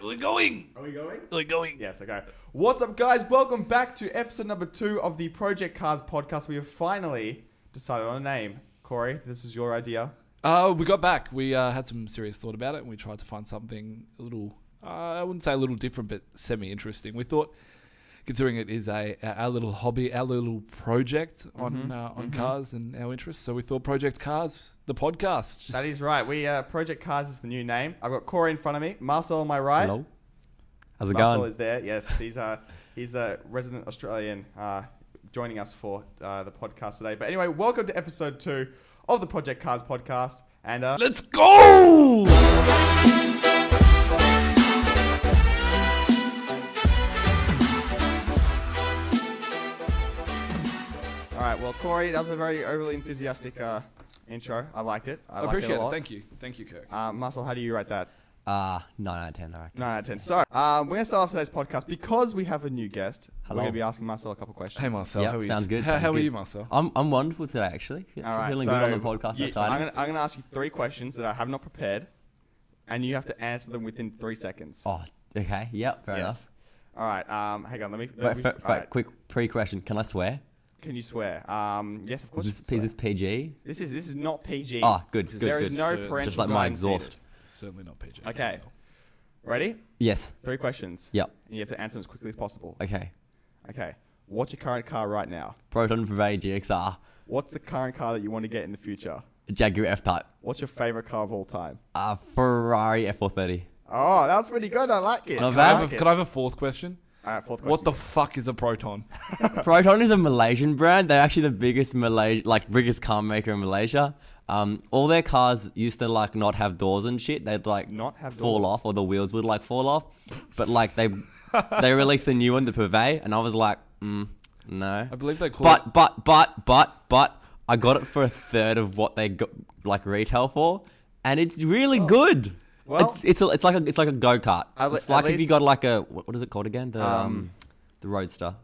we're going. Are we going? We're going. Yes, okay. What's up, guys? Welcome back to episode number 2 of the Project Cars podcast. We have finally decided on a name. Corey, this is your idea. We got back. We had some serious thought about it, and we tried to find something a little, I wouldn't say a little different, but semi-interesting. We thought, considering it is our little hobby, our little project on cars and our interests, so we thought Project Cars, the podcast. That is right. We Project Cars is the new name. I've got Corey in front of me. Marcel on my right. Hello. How's it Marcel going? is there. Yes, he's a resident Australian joining us for the podcast today. But anyway, welcome to episode 2 of the Project Cars podcast. And Let's go! all right, well, Corey, that was a very overly enthusiastic intro. I liked it. I liked appreciate it a lot. Thank you. Thank you, Kirk. Marcel, how do you rate that? 9 out of 10, I reckon. 9 out of 10. So, we're going to start off today's podcast because we have a new guest. Hello. We're going to be asking Marcel a couple questions. Hey, Marcel. Yep, how are you? sounds good, How sounds are good. you, Marcel? I'm wonderful today, actually. All right, Feeling so good on the podcast. you- Outside. I'm going to ask you 3 questions that I have not prepared, and you have to answer them within 3 seconds. Oh, okay. Yep, fair enough. All right, hang on. Let me Wait, all right. quick pre-question. Can I swear? Can you swear? Yes, of course. Is you can this swear. PG? This is not PG. Oh, good, This is- good, There good. is no Just parental Just like my guidance exhaust. needed. Certainly not PJ. Okay. Marcel. Ready? Yes. 3 questions. Yep. And you have to answer them as quickly as possible. Okay. Okay. What's your current car right now? Proton Privé GXR. What's the current car that you want to get in the future? Jaguar F-Type. What's your favorite car of all time? Ferrari F430. Oh, that was pretty good. I like it. Not Could bad. I have a fourth question? All right, 4th question. What the fuck is a Proton? Proton is a Malaysian brand. They're actually the biggest biggest car maker in Malaysia. All their cars used to not have doors and shit. They'd Not have fall doors? off, or the wheels would fall off. But they released a new one, the Privé, and I was like, no. I believe they call it... But I got it for a third of what they got retail for, and it's really good. Well- it's like a go kart. It's like at if you got what is it called again? The Roadster.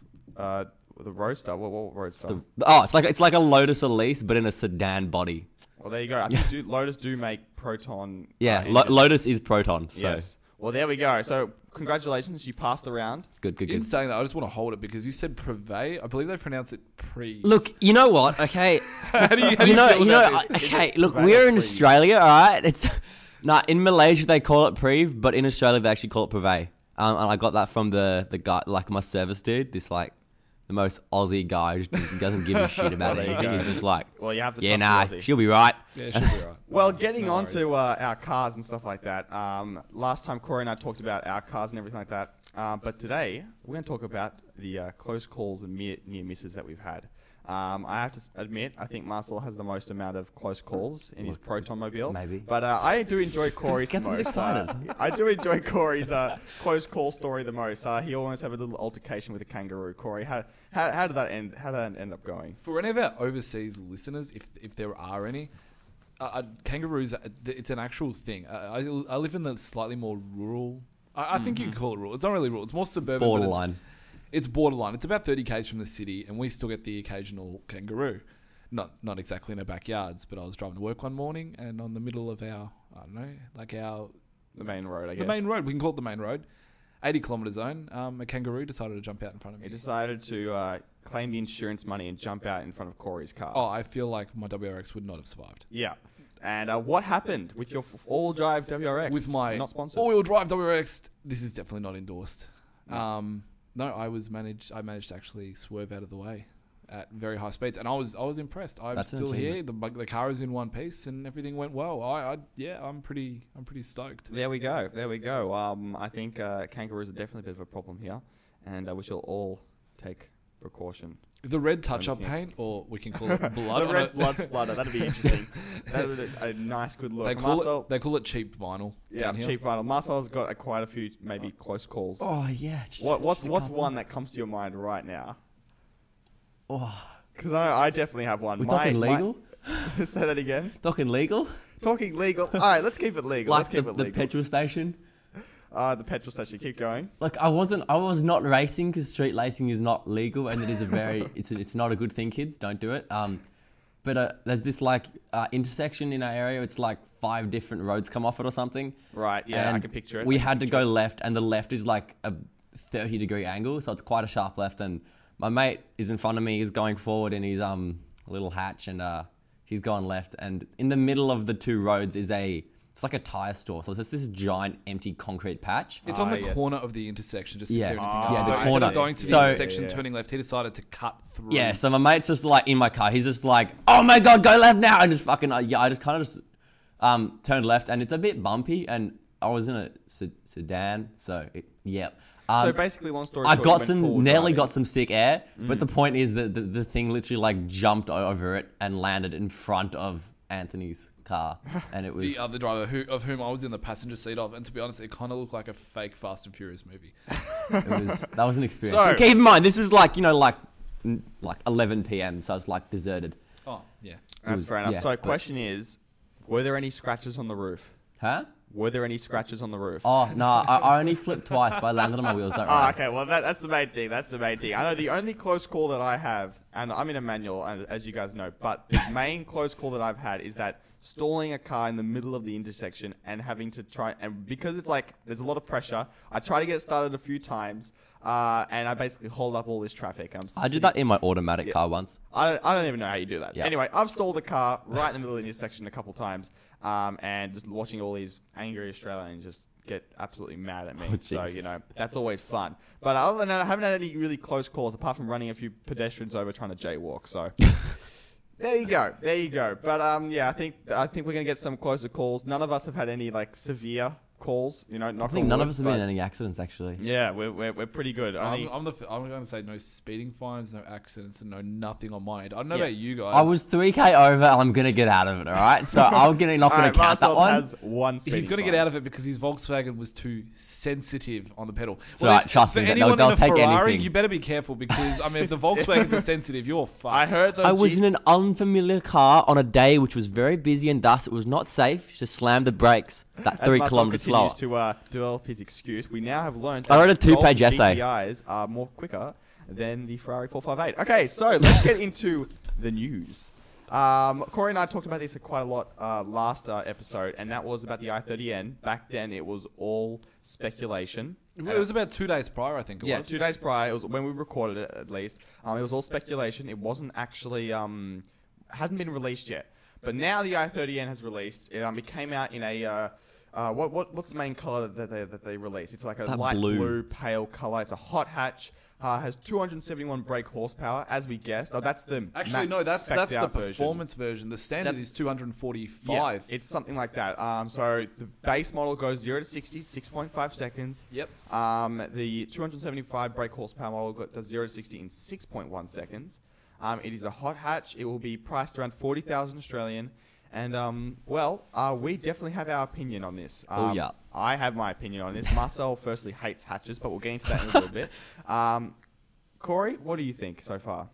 The Roadster. What Roadster? It's like a Lotus Elise, but in a sedan body. Well, there you go. I think Lotus do make Proton. Yeah, engines. Lotus is Proton. So Yes. Well, there we go. So, congratulations. You passed the round. good. In saying that, I just want to hold it because you said Privé. I believe they pronounce it Pre. Look, you know what? Okay, how do you you feel know. about this? Okay, look, Privé we're or in Prive? Australia, all right. It's in Malaysia they call it Prive, but in Australia they actually call it Privé. And I got that from the guy, my service dude. This the most Aussie guy who just doesn't give a shit about Well, there you anything. go. He's just like, Well, you have to yeah, trust the nah, Aussie. she'll be right. Yeah, it should be right. Well, getting No on worries. to our cars and stuff like that. Last time Corey and I talked about our cars and everything like that. But today we're going to talk about the close calls and near misses that we've had. I have to admit, I think Marcel has the most amount of close calls in his Proton mobile. Maybe. But I do enjoy Corey's the Gets me most. excited. I do enjoy Corey's close call story the most. He always have a little altercation with a kangaroo. Corey, how did that end? How did that end up going? For any of our overseas listeners, if there are any, kangaroos, it's an actual thing. I live in the slightly more rural... I think you could call it rural. It's not really rural. It's more suburban. but Borderline. It's borderline. It's about 30 k's from the city, and we still get the occasional kangaroo. Not exactly in our backyards, but I was driving to work one morning, and on the middle of our, The main road, I guess. the main road, we can call it the main road, 80 kilometre zone, a kangaroo decided to jump out in front of me. He decided to claim the insurance money and jump out in front of Corey's car. Oh, I feel like my WRX would not have survived. Yeah. And what happened with your all-wheel drive WRX? With my not sponsored. all-wheel drive WRX, this is definitely not endorsed. No, I managed to actually swerve out of the way at very high speeds, and I was impressed. I'm That's an still here. achievement. The car is in one piece, and everything went well. I'm pretty stoked. There we go. I think kangaroos are definitely a bit of a problem here, and we shall all take precaution. The red touch-up Okay. paint, or we can call it blood. The red blood splatter. That'd be interesting. That'd be a nice, good look. They call it cheap vinyl. yeah, down here. cheap vinyl. Marcel's got quite a few, maybe close calls. Oh yeah. What's one that comes to your mind right now? Oh, Because I definitely have one. we talking legal? Say that again. Talking legal? Talking legal. All right, let's keep it legal. Like Let's keep it the legal. petrol station? The petrol station. Keep going. I was not racing because street racing is not legal, and it is it's not a good thing. Kids, don't do it. but there's this like intersection in our area. It's like 5 different roads come off it or something. Right, yeah, I And can picture it. We had to go left, and the left is like a 30-degree angle, so it's quite a sharp left. And my mate is in front of me. He's going forward in his little hatch, and he's going left. And in the middle of the 2 roads is it's like a tire store. So it's just this giant empty concrete patch. It's on the yes. corner of the intersection, just to Yeah. clear anything Yeah, up. the So instead corner. of going to the So- intersection, Yeah. turning left, he decided to cut through. Yeah, so my mate's just like in my car. He's just like, "Oh my god, go left now!" And just fucking I just kind of just turned left, and it's a bit bumpy. And I was in a sedan, so yeah. So basically, long story I short, got you went some, forward nearly driving. got some sick air, but the point is that the thing literally like jumped over it and landed in front of Anthony's car, and it was The other driver, of whom I was in the passenger seat of, and to be honest, it kind of looked like a fake Fast and Furious movie. that was an experience. So- But keep in mind, this was like 11 p.m., so it's like deserted. Oh, yeah. That's was- fair enough. yeah, So, but- question is, were there any scratches on the roof? Huh? Were there any scratches on the roof? Oh no, I only flipped twice, but I landed on my wheels. Don't Oh, worry. okay. Well, that's the main thing. That's the main thing. I know the only close call that I have, and I'm in a manual, as you guys know, but the main close call that I've had is that stalling a car in the middle of the intersection and having to try, and because it's like there's a lot of pressure, I try to get it started a few times, and I basically hold up all this traffic. I did that in my automatic car once. I don't even know how you do that. Yeah. Anyway, I've stalled the car right in the middle of the intersection a couple times, and just watching all these angry Australians just get absolutely mad at me. Oh, So, Jesus. you know, that's always fun. But other than that, I haven't had any really close calls apart from running a few pedestrians over trying to jaywalk. So there you go. There you go. But yeah, I think we're gonna get some closer calls. None of us have had any like severe calls. You know, I knock think on none wood, of us have been but- in any accidents actually. Yeah, we're pretty good. Only, I'm going to say no speeding fines, no accidents, and no nothing on my end. I don't know Yeah. about you guys. I was 3k over. I'm gonna get out of it. All right, so I'm gonna not gonna Alright, count that Marcel one. has one. He's going to get out of it because his Volkswagen was too sensitive on the pedal. It's alright, trust for me, anyone they'll in a take Ferrari, anything. you better be careful because I mean, if the Volkswagens are sensitive, you're fucked. I heard those. I was Jeep- in an unfamiliar car on a day which was very busy, and thus it was not safe to slam the brakes that As 3 Marcel kilometers slower. continues to develop his excuse, we now have learned I wrote that a 2-page Golf essay. GTIs are more quicker than the Ferrari 458. Okay, so let's get into the news. Corey and I talked about this quite a lot last episode, and that was about the i30N. Back then, it was all speculation. It was about 2 days prior, I think it Yeah, was. 2 days prior. It was when we recorded it, at least. It was all speculation. It wasn't actually hadn't been released yet. But now the i30N has released. It came out in a what's the main color that they released? It's like a That light blue. blue pale color. It's a hot hatch. Has 271 brake horsepower, as we guessed. Oh, that's the Actually, maxed no, that's spec'd the out version. performance version. The standard That's- is 245. Yeah, it's something like that. So the base model goes 0 to 60, 6.5 seconds. Yep. The 275 brake horsepower model does 0 to 60 in 6.1 seconds. It is a hot hatch. It will be priced around 40,000 Australian. And, we definitely have our opinion on this. Oh, yeah. I have my opinion on this. Marcel firstly hates hatches, but we'll get into that in a little bit. Corey, what do you think so far?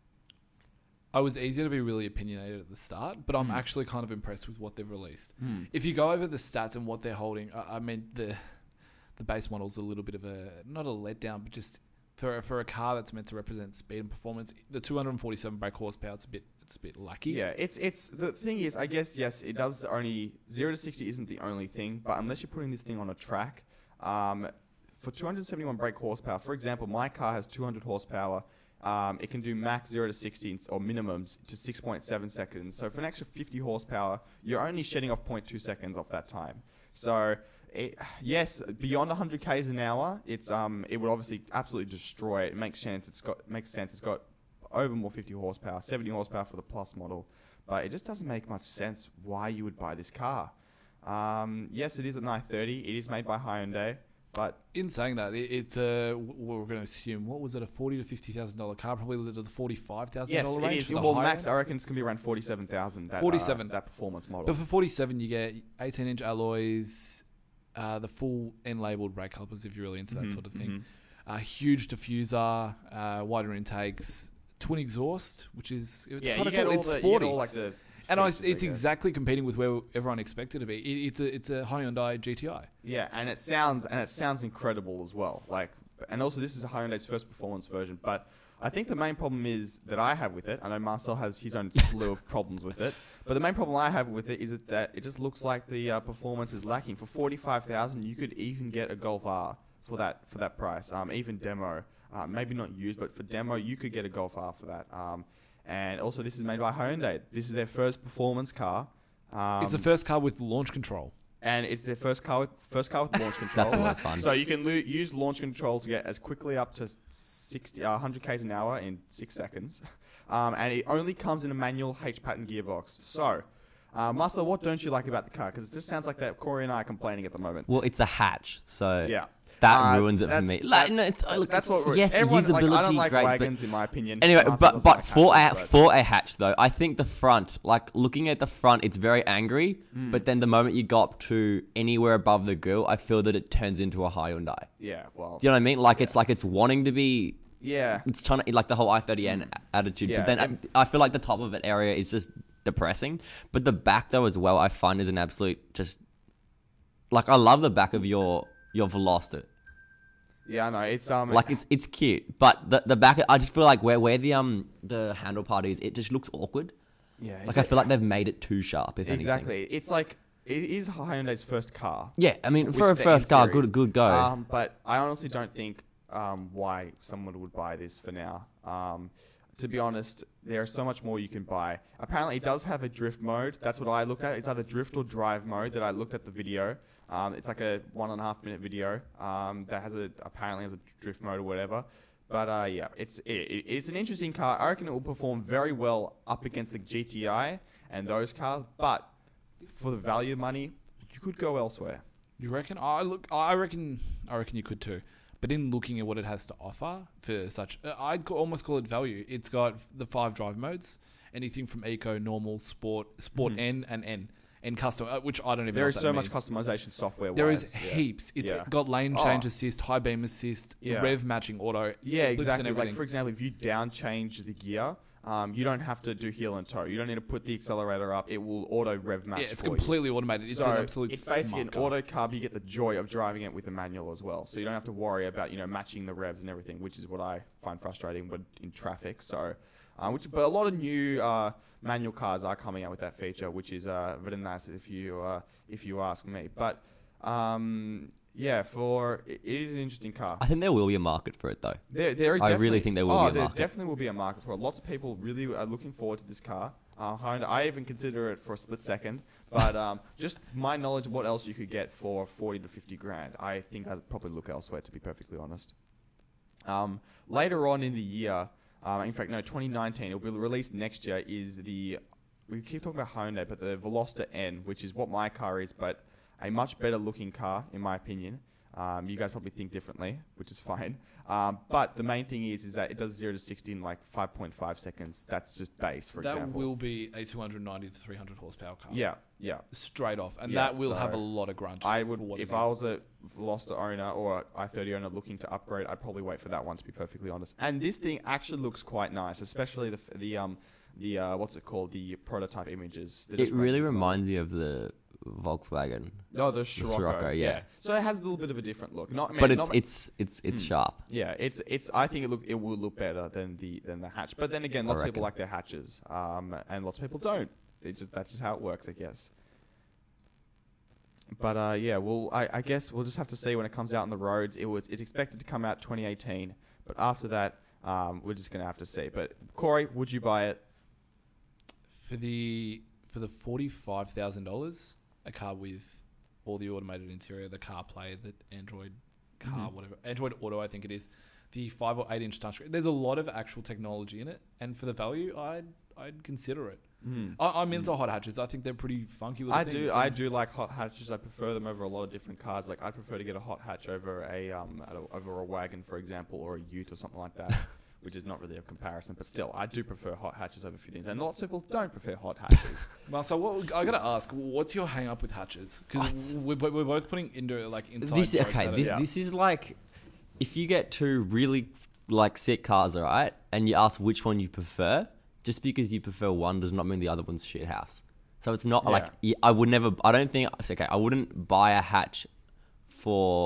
I was easier to be really opinionated at the start, but I'm actually kind of impressed with what they've released. If you go over the stats and what they're holding, I mean the base model's a little bit of not a letdown, but just for a car that's meant to represent speed and performance, the 247 brake horsepower, it's a bit lucky. Yeah, it's the thing is, I guess, yes, it does only 0 to 60 isn't the only thing, but unless you're putting this thing on a track, for 271 brake horsepower, for example, my car has 200 horsepower. It can do max 0 to 60 or minimums to 6.7 seconds. So for an extra 50 horsepower, you're only shedding off 0.2 seconds off that time. So yes, beyond 100 k's an hour, it would obviously absolutely destroy it. It makes sense. It's got over more 50 horsepower, 70 horsepower for the Plus model, but it just doesn't make much sense why you would buy this car. Yes, it is an i30. It is made by Hyundai, but In saying that, it's we're going to assume, what was it, a $40,000 to $50,000 car, probably the $45,000 yes, it range. is. for the Well, high max, end. I reckon it's going to be around 47,000. 47. That performance model. But for 47, you get 18-inch alloys, the full N-labeled brake calipers if you're really into that sort of thing. Huge diffuser, wider intakes, twin exhaust, which is it's yeah, kind you of get cool. all It's the, sporty. you get all like the And features, it's I guess. exactly competing with where everyone expected it to be. It's a Hyundai GTI. Yeah, and it sounds incredible as well. Like, and also this is Hyundai's first performance version. But I think the main problem is that I have with it. I know Marcel has his own slew of problems with it, but the main problem I have with it is that it just looks like the performance is lacking. For 45,000, you could even get a Golf R for that price. Even demo, maybe not used, but for demo, you could get a Golf R for that. And also, this is made by Hyundai. This is their first performance car. It's the first car with launch control. And it's their first car with launch control. That's always fun. So you can use launch control to get as quickly up to 100 k's an hour in 6 seconds. And it only comes in a manual H-pattern gearbox. So, Marcel, what don't you like about the car? Because it just sounds like that Corey and I are complaining at the moment. Well, it's a hatch, so Yeah. that ruins it for me. Like, no, That's what yes, everyone, usability, I don't like great, wagons, in my opinion. Anyway, Marcel but doesn't like hatches, for a hatch though, I think the front, like looking at the front, it's very angry. But then the moment you go up to anywhere above the grille, I feel that it turns into a Hyundai. Yeah, well. Do you know what I mean? Like it's wanting to be. Yeah. It's trying to like the whole i30N attitude. Yeah, But then I feel like the top of it area is just depressing. But the back though as well, I find is an absolute just. Like I love the back of your Veloster. Yeah, I know. It's Like it's cute, but the back, I just feel like where the handle part is, it just looks awkward. yeah, Like I feel like they've made it too sharp. If anything. exactly. It's like it is Hyundai's first car. Yeah, I mean with for a the first car, N-Series. good go. But I honestly don't think why someone would buy this for now. To be honest, there's so much more you can buy. Apparently, it does have a drift mode. That's what I looked at. It's either drift or drive mode that I looked at the video. It's like a 1.5 minute video that apparently has a drift mode or whatever. But yeah, it's an interesting car. I reckon it will perform very well up against the GTI and those cars. But for the value of money, you could go elsewhere. You reckon? I reckon you could too. But in looking at what it has to offer for such, I'd almost call it value. It's got the 5 drive modes, anything from Eco, Normal, Sport N, and N. And custom, which I don't even know There what is that so means. much customization software. There is heaps. It's got lane change assist, high beam assist, Yeah. rev matching auto. Yeah, loops and exactly. Like everything. for example, if you down change the gear, you don't have to do heel and toe. You don't need to put the accelerator up. It will auto rev match. Yeah, it's for you. completely automated. It's an absolute it's basically smart an car. auto car, but you get the joy of driving it with a manual as well. So you don't have to worry about matching the revs and everything, which is what I find frustrating when in traffic. So, but a lot of new manual cars are coming out with that feature, which is very nice if you ask me. But yeah, it is an interesting car. I think there will be a market for it though. I really think there will be a market. There definitely will be a market for it. Lots of people really are looking forward to this car. I even consider it for a split second. But just my knowledge of what else you could get for 40 to 50 grand, I think I'd probably look elsewhere, to be perfectly honest. Later on in the year, in fact, no, 2019, it'll be released next year, we keep talking about Hyundai, but the Veloster N, which is what my car is, but a much better looking car, in my opinion. You guys probably think differently, which is fine. But the main thing is that it does 0 to 60 in like 5.5 seconds. That's just base, for example. That will be a 290 to 300 horsepower car. Yeah. Straight off. And Yeah, that will so have a lot of grunt. I would, for what if it I is. was a Veloster owner or i30 owner looking to upgrade, I'd probably wait for that one, to be perfectly honest. And this thing actually looks quite nice, especially the what's it called, the prototype images. It really reminds me of the Volkswagen, No, the Scirocco, yeah. So it has a little bit of a different look. but it's sharp. Yeah, it's. I think it will look better than the hatch. But then again, lots of people like their hatches, and lots of people don't. That's just how it works, I guess. But yeah, I guess we'll just have to see when it comes out on the roads. It's expected to come out 2018, but after that, we're just gonna have to see. But Corey, would you buy it? For the $45,000, a car with all the automated interior, the CarPlay, the Android car, whatever, Android Auto, I think it is, the 5 or 8 inch touchscreen. There's a lot of actual technology in it, and for the value, I'd consider it. I'm into hot hatches. I think they're pretty funky little things. I do like hot hatches. I prefer them over a lot of different cars. Like I'd prefer to get a hot hatch over over a wagon, for example, or a Ute or something like that. Which is not really a comparison, but still, I do prefer hot hatches over fittings, and lots of people don't prefer hot hatches. Marcel, I gotta ask, what's your hang up with hatches? Because we're both putting inside This jokes at it. this is like if you get two really like sick cars, all right, and you ask which one you prefer, just because you prefer one does not mean the other one's shit house. So it's not like I would never. I don't think it's okay. I wouldn't buy a hatch for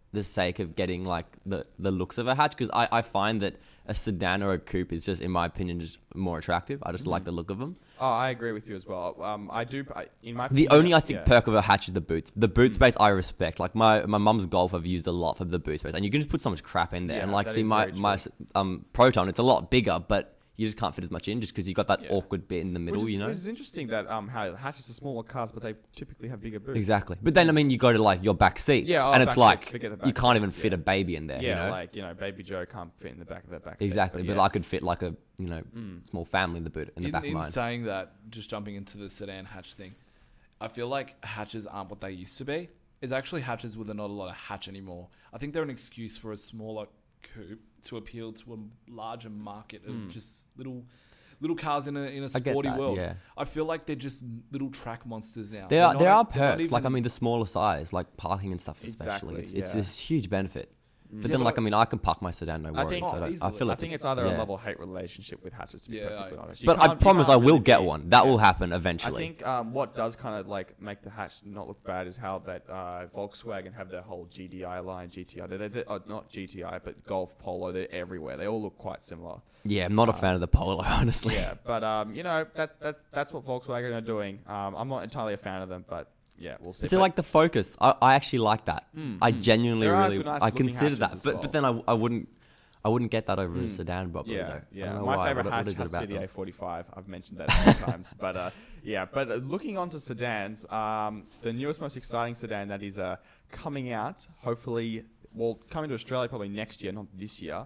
the sake of getting like the looks of a hatch, because I find that a sedan or a coupe is just, in my opinion, just more attractive. I just like the look of them. Oh, I agree with you as well. In my The opinion, only, I think, yeah. perk of a hatch is the boots. The boot space I respect. Like my mum's Golf I've used a lot for the boot space, and you can just put so much crap in there. Yeah, and like, that see is my very Proton, it's a lot bigger, but you just can't fit as much in just because you got that Yeah. awkward bit in the middle, Which is, you know. which is interesting that how hatches are smaller cars, but they typically have bigger boots. Exactly. But then, I mean, you go to like your back seats, Yeah, and back it's like seats, forget the you back can't even seats, fit yeah. a baby in there. Yeah, you know? like Baby Joe can't fit in the back of the back seat. Exactly. But yeah. I could fit like a small family in the boot in the back of In mine. saying that, just jumping into the sedan hatch thing, I feel like hatches aren't what they used to be. It's actually hatches where there's not a lot of hatch anymore. I think they're an excuse for a smaller coupe to appeal to a larger market of just little cars in a I get sporty that, world. yeah. I feel like they're just little track monsters now. There They're are not- there are they're not perks. Like, I even- mean, the smaller size, like parking and stuff, especially. Exactly, It's yeah. this huge benefit. But Yeah, then, but like, I mean, I can park my sedan, no I worries. think- So I easily. feel I like think it's either a yeah. love-hate relationship with hatches, to be Yeah, perfectly I- honest. You But I can't- you promise I can't will really get beat- one. That yeah. will happen I eventually. think what does kind of like make the hatch not look bad is how that Volkswagen have their whole GDI line, GTI. They're not GTI, but Golf, Polo. They're everywhere. They all look quite similar. Yeah, I'm not a fan of the Polo, honestly. Yeah, but that's what Volkswagen are doing. I'm not entirely a fan of them, but yeah, we'll see. See, But like the Focus, I actually like that. I genuinely There are really, nice I looking consider hatches that. as But well. but then I wouldn't get that over a sedan, probably. yeah, though. I yeah. don't know My why. favorite what hatch is it has to about be the them? A45. I've mentioned that a few times, but yeah. But looking on to sedans, the newest, most exciting sedan that is coming out, hopefully, coming to Australia probably next year, not this year.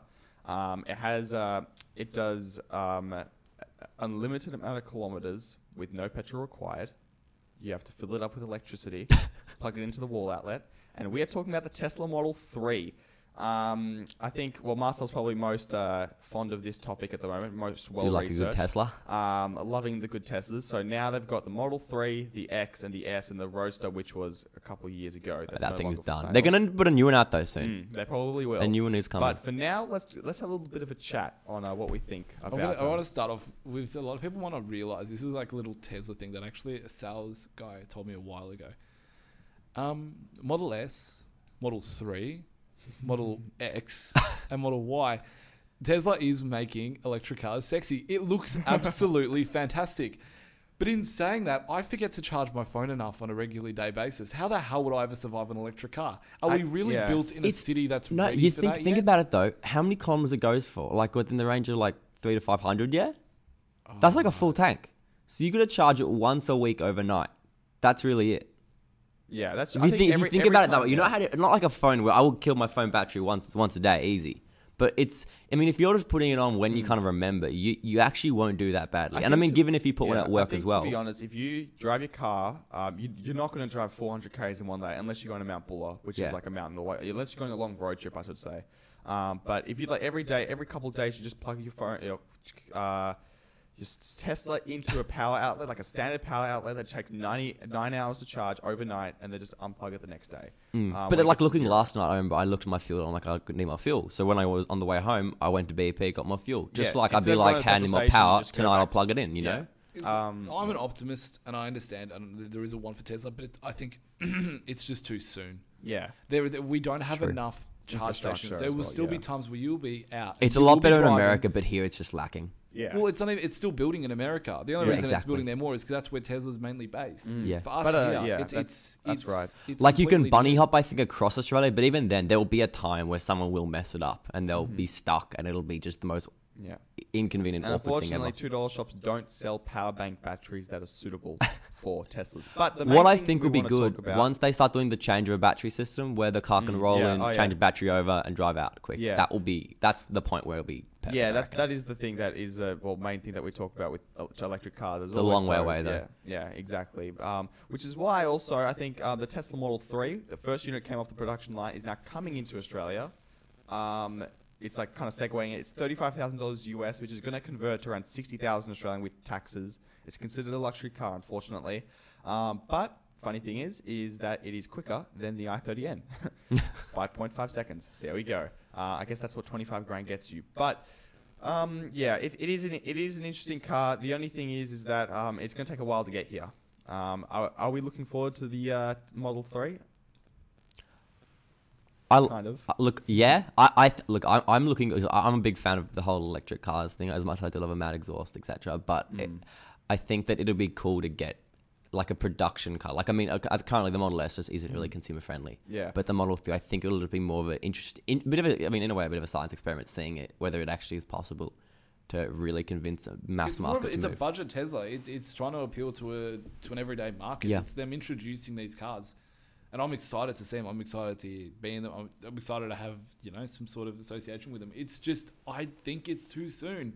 It does unlimited amount of kilometers with no petrol required. You have to fill it up with electricity, plug it into the wall outlet, and we are talking about the Tesla Model 3. I think, Marcel's probably most fond of this topic at the moment, most Do you like a good well-researched. Tesla? Loving the good Teslas. So now they've got the Model 3, the X, and the S, and the Roadster, which was a couple of years ago. That's That no thing is longer for done. sale. They're gonna put a new one out though soon. They probably will. A new one is coming. But for now, let's have a little bit of a chat on what we think I about. want to start off with a lot of people want to realize this is like a little Tesla thing that actually a sales guy told me a while ago. Model S, Model 3, Model X, and Model Y. Tesla is making electric cars sexy. It looks absolutely fantastic. But in saying that, I forget to charge my phone enough on a regular day basis. How the hell would I ever survive an electric car? Are we really yeah. built in a city that's No, ready you for think that think yet? about it though. How many kilometers it goes for? Like within the range of like 300 to 500. Yeah, that's like a full tank. So you got to charge it once a week overnight. That's really it. Yeah, that's. If I you think, every, if you think every about it that time, way, you know how to, not like a phone where I will kill my phone battery once a day, easy. But it's, I mean, if you're just putting it on when you kind of remember, you actually won't do that badly. And I think mean, given if you put one yeah, at work I think, as well. To be honest, if you drive your car, you're not going to drive 400 k's in one day unless you're going to Mount Buller, which is Yeah. like a mountain. Unless you're going on a long road trip, I should say. But if you like every day, every couple of days, you just plug your phone, your Tesla into a power outlet, like a standard power outlet that takes 9 hours to charge overnight, and then just unplug it the next day. when But it like gets to looking zero. last night, I remember I looked at my fuel. I'm like, I need my fuel. So when I was on the way home, I went to BP, got my fuel. Just Yeah, like I'd instead be of going like, to the hand me petrol my station, you power just go tonight. I'll back- plug it in. You know. I'm an optimist, and I understand, and there is a one for Tesla, but I think it's just too soon. Yeah. We don't have true. enough charge Infrastructure stations. as There will well, still be yeah. times where you'll be out. It's a You lot will be better in driving. America, but here it's just lacking. Yeah. Well, it's not even. It's still building in America. The only Yeah, reason it's exactly. building there more is because that's where Tesla's mainly based. Yeah. For us But, here, yeah, it's that's right. it's Like you can completely bunny new. hop, I think, across Australia, but even then, there will be a time where someone will mess it up and they'll Mm-hmm. be stuck, and it'll be just the most Yeah. inconvenient, And awkward thing ever. unfortunately, $2 shops don't sell power bank batteries that are suitable for Teslas. But the main What I thing think we would be wanna good talk about- once they start doing the change of a battery system, where the car can roll yeah, in, oh, yeah. change a battery over, and drive out quick. Yeah. That's the point where it'll be. Perfect, Yeah, I that reckon. is the thing that is main thing that we talk about with electric cars. It's a long way away, though. Yeah, exactly. Which is why also I think the Tesla Model 3, the first unit came off the production line, is now coming into Australia. It's like kind of segueing it. It's $35,000 US, which is going to convert to around 60,000 Australian with taxes. It's considered a luxury car, unfortunately. But funny thing is that it is quicker than the i30N. 5.5 seconds. There we go. I guess that's what 25 grand gets you. But yeah, it is an interesting car. The only thing is that it's going to take a while to get here. Are we looking forward to the Model 3? kind of. Look, yeah, I'm looking. I'm a big fan of the whole electric cars thing, as much as I do love a mad exhaust, etc. But I think that it'll be cool to get like a production car. Like, I mean, currently the Model S just isn't really consumer friendly. Yeah. But the Model 3, I think it'll just be more of an in a way, a bit of a science experiment, seeing it whether it actually is possible to really convince a mass market. It's a budget Tesla. It's trying to appeal to an everyday market. Yeah. It's them introducing these cars. And I'm excited to see them. I'm excited to be in them. I'm excited to have, some sort of association with them. It's just, I think it's too soon.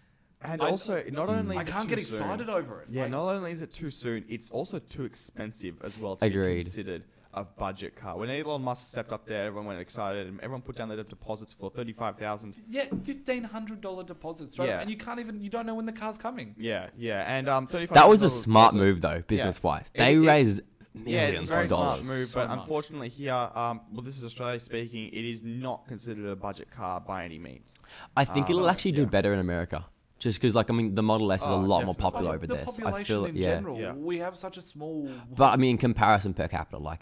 And also, not only is I it can't too get excited soon, over it. Yeah, Like, not only is it too soon, it's also too expensive as well to Agreed. be considered a budget car. When Elon Musk stepped up there, everyone went excited, and everyone put down their deposits for $35,000. yeah, $1,500 deposits. Right? Yeah. And you don't know when the car's coming. Yeah, and $35,000. That was a smart move, though, business wise. They raised Yeah, it's a millions very of smart dollars. move, So but much. unfortunately here, well, this is Australia speaking, it is not considered a budget car by any means. I think it'll actually do better in America. Just because, the Model S is a lot more definitely. popular Like, over the there. So I population feel, in yeah. general, Yeah. we have such a small... But I mean, in comparison per capita,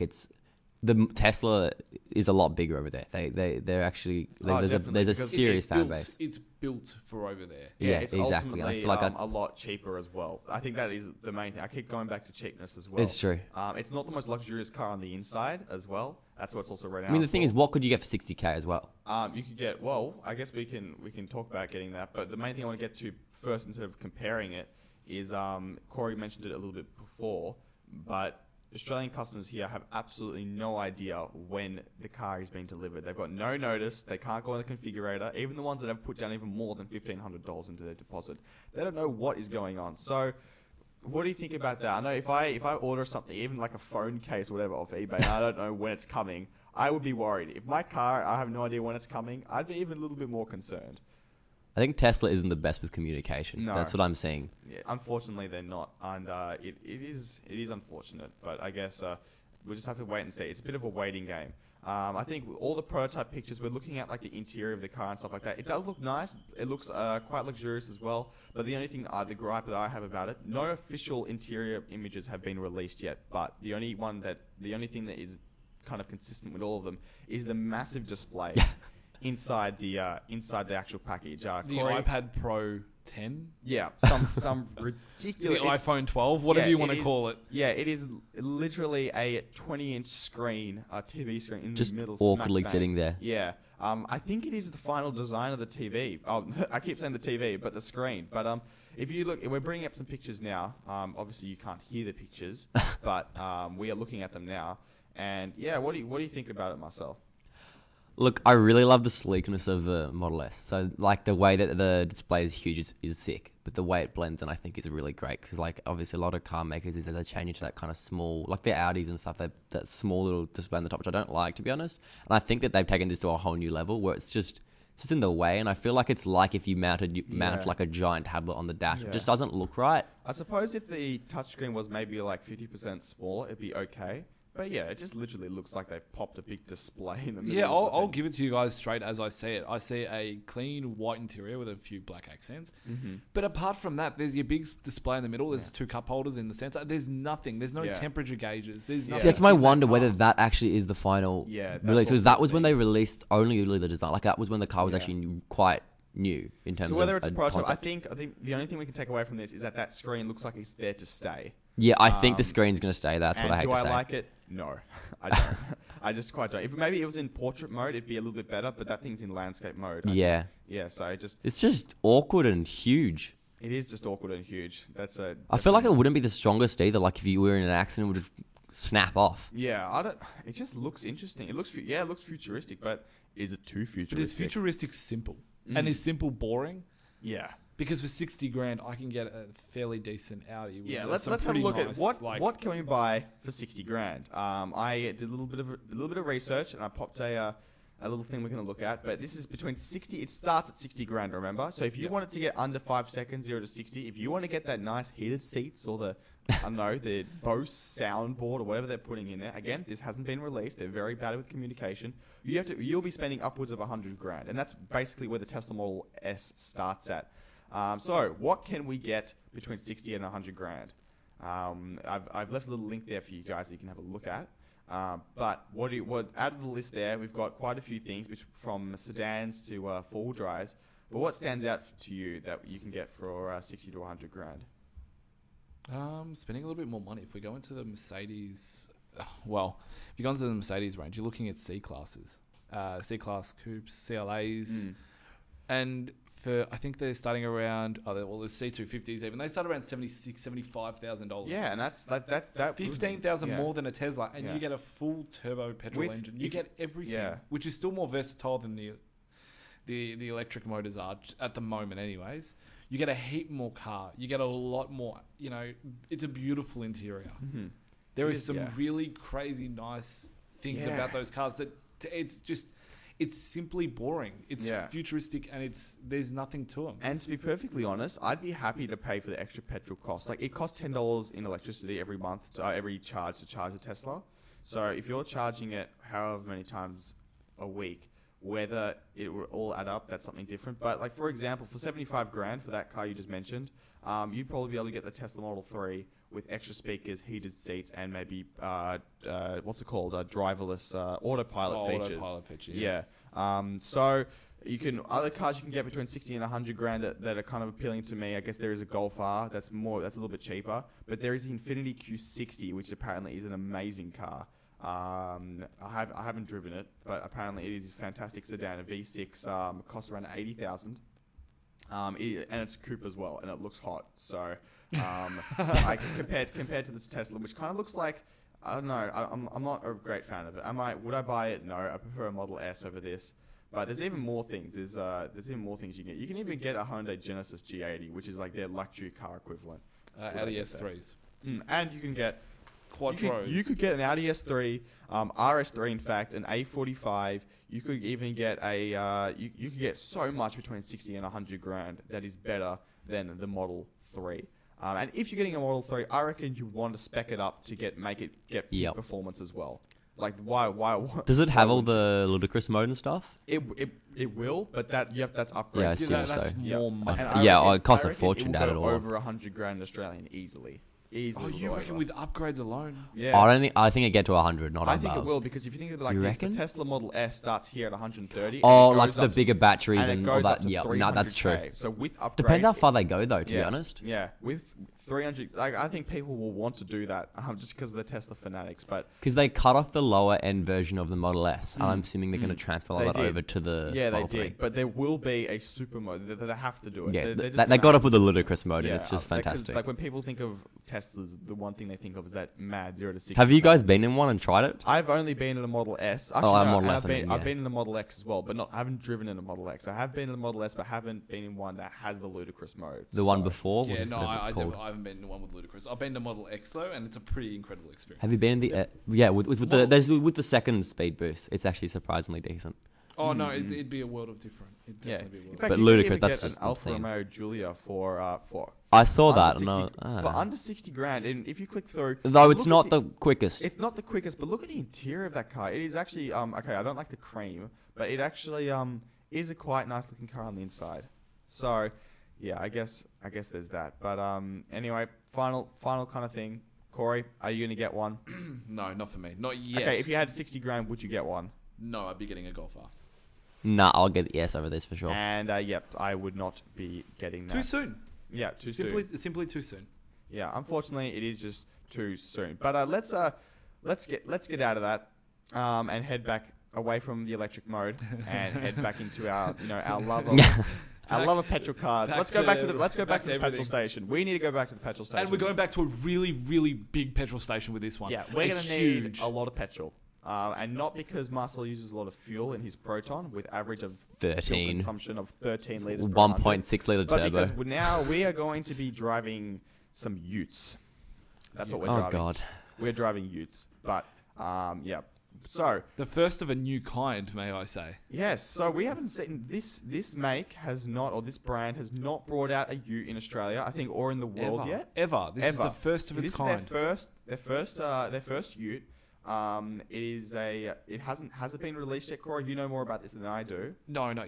the Tesla is a lot bigger over there. They're actually Definitely, there's a because serious fan base. It's built for over there. Yeah, it's exactly. I ultimately feel like that's a lot cheaper as well. I think that is the main thing. I keep going back to cheapness as well. it's true. It's not the most luxurious car on the inside as well. That's what's also renowned. I mean, the thing for. is, what could you get for 60K as well? You could get, I guess we can talk about getting that, but the main thing I want to get to first, instead of comparing it, is Corey mentioned it a little bit before, but Australian customers here have absolutely no idea when the car is being delivered. They've got no notice. They can't go in the configurator. Even the ones that have put down even more than $1,500 into their deposit, they don't know what is going on. So, what do you think about that? I know if I order something, even like a phone case or whatever off eBay, and I don't know when it's coming, I would be worried. If my car, I have no idea when it's coming, I'd be even a little bit more concerned. I think Tesla isn't the best with communication. No. That's what I'm seeing. Yeah, unfortunately, they're not, and it is unfortunate. But I guess we'll just have to wait and see. It's a bit of a waiting game. I think with all the prototype pictures, we're looking at like the interior of the car and stuff like that. It does look nice. It looks quite luxurious as well. But the only thing, the gripe that I have about it, no official interior images have been released yet. But the only thing that is kind of consistent with all of them is the massive display inside the actual package. The Corey, iPad Pro 10? yeah, some ridiculous. The iPhone 12? Whatever you want to call it. Yeah, it is literally a 20-inch screen, a TV screen in Just the middle. awkwardly smack bang. sitting there. Yeah. I think it is the final design of the TV. Oh, I keep saying the TV, but the screen. But if you look, we're bringing up some pictures now. Obviously, you can't hear the pictures, but we are looking at them now. And yeah, what do you think about it, Marcel? Look, I really love the sleekness of the Model S. So, the way that the display is huge is sick, but the way it blends in, I think, is really great. Because, obviously, a lot of car makers is that they change into that kind of small, like the Audis and stuff, that small little display on the top, which I don't like, to be honest. And I think that they've taken this to a whole new level where it's just in the way. And I feel like it's like if you mount like a giant tablet on the dash. Yeah. It just doesn't look right. I suppose if the touchscreen was maybe like 50% smaller, it'd be okay. But yeah, it just literally looks like they've popped a big display in the middle. Yeah, of the I'll thing. give it to you guys straight as I see it. I see a clean white interior with a few black accents. Mm-hmm. But apart from that, there's your big display in the middle. There's two cup holders in the center. There's nothing. There's no Yeah. temperature gauges. There's Yeah. nothing. See, that's my in that wonder car. whether that actually is the final Yeah, that's release. Because what that I was when think. they released only really the design. That was when the car was Yeah. actually quite new in terms So of whether it's a prototype, concept. I think the only thing we can take away from this is that screen looks like it's there to stay. Yeah, I think the screen's going to stay. That's and what I hate do to I say. like it? No, I don't. I just quite don't. If maybe it was in portrait mode, it'd be a little bit better. But that thing's in landscape mode. Yeah. Yeah. So It's just awkward and huge. it is just awkward and huge. That's a. I feel like it wouldn't be the strongest either. Like if you were in an accident, it would just snap off. Yeah, I don't. It just looks interesting. It looks futuristic, but is it too futuristic? But is futuristic simple? And is simple boring? Yeah. Because for 60 grand, I can get a fairly decent Audi. With Yeah, some let's have a pretty look nice, at what can we buy for 60 grand. I did a little bit of research and I popped a little thing we're going to look at. But this is between 60. It starts at 60 grand. Remember, so if you wanted to get under 5 seconds, 0 to 60, if you want to get that nice heated seats or the I don't know, the Bose soundboard or whatever they're putting in there. Again, this hasn't been released. They're very bad with communication. You'll be spending upwards of 100 grand, and that's basically where the Tesla Model S starts at. So what can we get between 60 and 100 grand? I've left a little link there for you guys that you can have a look at. But what out of the list there, we've got quite a few things, from sedans to four-wheel drives. But what stands out to you that you can get for 60 to 100 grand? Spending a little bit more money. If we go into the Mercedes, well, if you go into the Mercedes range, you're looking at C classes, C-class coupes, CLAs, and I think they're starting around. There's C250s even. They start around $75,000. Yeah, and that's $15,000 yeah. more than a Tesla, and you get a full turbo petrol engine. You get everything, which is still more versatile than the electric motors are at the moment, anyways. You get a heap more car. You get a lot more. It's a beautiful interior. Mm-hmm. There is some really crazy nice things about those cars that it's simply boring. It's futuristic and there's nothing to them. And to be perfectly honest, I'd be happy to pay for the extra petrol costs. Like, it costs $10 in electricity every month, every charge to charge a Tesla. So if you're charging it however many times a week, whether it will all add up, that's something different. But like, for example, for 75 grand for that car you just mentioned, you'd probably be able to get the Tesla Model 3 with extra speakers, heated seats, and maybe what's it called? Driverless autopilot features. Autopilot feature, So you can other cars you can get between 60 and 100 grand that are kind of appealing to me. I guess there is a Golf R that's a little bit cheaper, but there is the Infiniti Q60, which apparently is an amazing car. I haven't driven it, but apparently it is a fantastic sedan. A V6 costs around 80,000. And it's a coupe as well, and it looks hot. So, compared to this Tesla, which kind of looks like, I don't know, I'm not a great fan of it. Would I buy it? No, I prefer a Model S over this. But there's even more things. There's even more things you can get. You can even get a Hyundai Genesis G80, which is like their luxury car equivalent. Audi S3s. And you can get Quattros. You could get an Audi S3, RS3, in fact, an A45. You could even get you could get so much between 60 and 100 grand that is better than the Model 3. And if you're getting a Model 3, I reckon you want to spec it up to get peak performance as well. Like, why? Does it have all the ludicrous mode and stuff? It will, but that's upgrades. Yeah, I see what that's you're more money. it costs a fortune to add it all. Over 100 grand Australian easily. Oh, you reckon with upgrades alone? Yeah. I think it get to 100, not above. I think it will, because if you think of it like You this, reckon? the Tesla Model S starts here at 130. Oh, and it like goes the up to bigger batteries and all that. Yeah, No, that's true. So with upgrades, Depends how far they go, though, to be honest. Yeah, with 300, like, I think people will want to do that just because of the Tesla fanatics. But Because they cut off the lower end version of the Model S, and I'm assuming they're going to transfer all They that did. over to the yeah, they Model 3. did. But there will be a super mode. They have to do it. Yeah, They're just they gonna got have up with the ludicrous mode, and it's just because, fantastic. like, when people think of Teslas, the one thing they think of is that mad 0 to 60. Have you guys been in one and tried it? I've only been in a Model S. Actually, a no, Model and S, I've been in a Model X as well, but I haven't driven in a Model X. I have been in a Model S, but haven't been in one that has the ludicrous mode. The one before? Yeah, no, whatever it's called. I haven't been in one with ludicrous. I've been to Model X though, and it's a pretty incredible experience. Have you been in the... with the second speed boost, it's actually surprisingly decent. Oh no, it'd be a world of different. It'd definitely be a world. In fact, But you ludicrous, could even that's get just an Alfa insane. Romeo Giulia for I saw under that. 60 No, for under 60 grand, and if you click through, Though it's look not at the quickest. It's not the quickest, but look at the interior of that car. It is actually okay. I don't like the cream, but it actually is a quite nice looking car on the inside. So yeah, I guess there's that. But anyway, final kind of thing. Corey, are you gonna get one? No, not for me. Not yet. Okay, if you had 60 grand, would you get one? No, I'd be getting a Golf R. Nah, I'll get the S over this for sure. And yep, I would not be getting that. Too soon. Yeah, too soon. Simply too soon. Yeah, unfortunately, it is just too soon. But let's get out of that and head back away from the electric mode and head back into our love of petrol cars. Let's go back to the petrol everything. station. We need to go back to the petrol station. And we're going back to a really, really big petrol station with this one. Yeah, we're going to need a lot of petrol. And not because Marcel uses a lot of fuel in his Proton with average of 13. fuel consumption of 13 litres per 1.6 litre But turbo. because now we are going to be driving some Utes. That's what we're driving. Oh, God. We're driving Utes. But, yeah. So, The first of a new kind, may I say. yes. So we haven't seen this make has not, or this brand has not brought out a Ute in Australia, I think, or in the world yet. Ever. This is the first of its kind. Their first Ute. It hasn't been released yet, Corey. You know more about this than I do. No, not yet.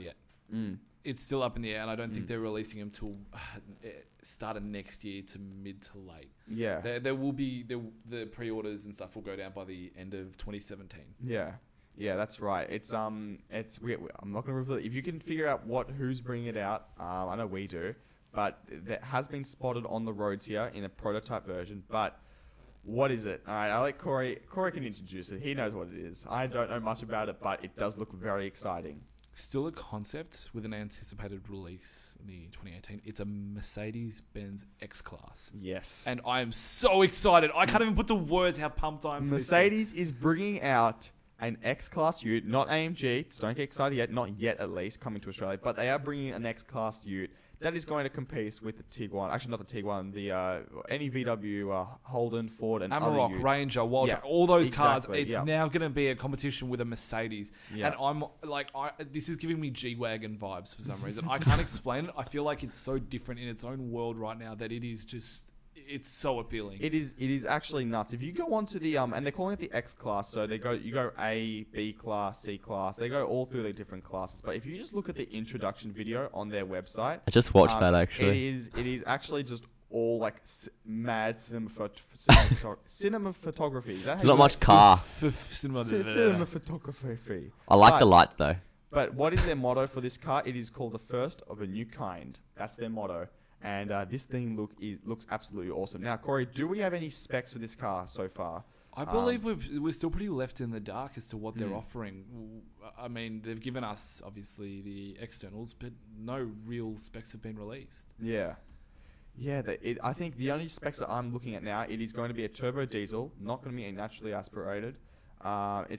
It's still up in the air, and I don't think they're releasing them till start of next year to mid to late. Yeah. There will be the pre-orders and stuff will go down by the end of 2017. Yeah. Yeah, that's right. I'm not going to reveal it. If you can figure out who's bringing it out, I know we do, but that has been spotted on the roads here in a prototype version. But what is it? All right, I let Corey can introduce it. He knows what it is. I don't know much about it, but it does look very exciting. Still a concept with an anticipated release in the 2018. It's a Mercedes-Benz X-Class. Yes. And I am so excited. I can't even put to words how pumped I am for Mercedes is bringing out an X-Class Ute, not AMG. So don't get excited yet. Not yet, at least, coming to Australia. But they are bringing an X-Class Ute that is going to compete with the Tiguan. Actually, not the Tiguan. The any VW, Holden, Ford, and Amarok, other utes. Ranger, Wildtrak, all those cars. It's now going to be a competition with a Mercedes. Yeah. And I'm like, this is giving me G-Wagon vibes for some reason. I can't explain it. I feel like it's so different in its own world right now that it is just... It's so appealing. It is actually nuts. If you go onto the and they're calling it the X class, so you go A, B class, C class. They go all through the different classes. But if you just look at the introduction video on their website, I just watched that actually. It is actually just all like mad cinema photography. It's not much car. Cinema photography. I like the lights though. But what is their motto for this car? It is called the first of a new kind. That's their motto. And this thing looks absolutely awesome. Now, Corey, do we have any specs for this car so far? I believe we're still pretty left in the dark as to what they're offering. I mean, they've given us, obviously, the externals, but no real specs have been released. Yeah. Yeah, I think the only specs that I'm looking at now, it is going to be a turbo diesel, not going to be a naturally aspirated. What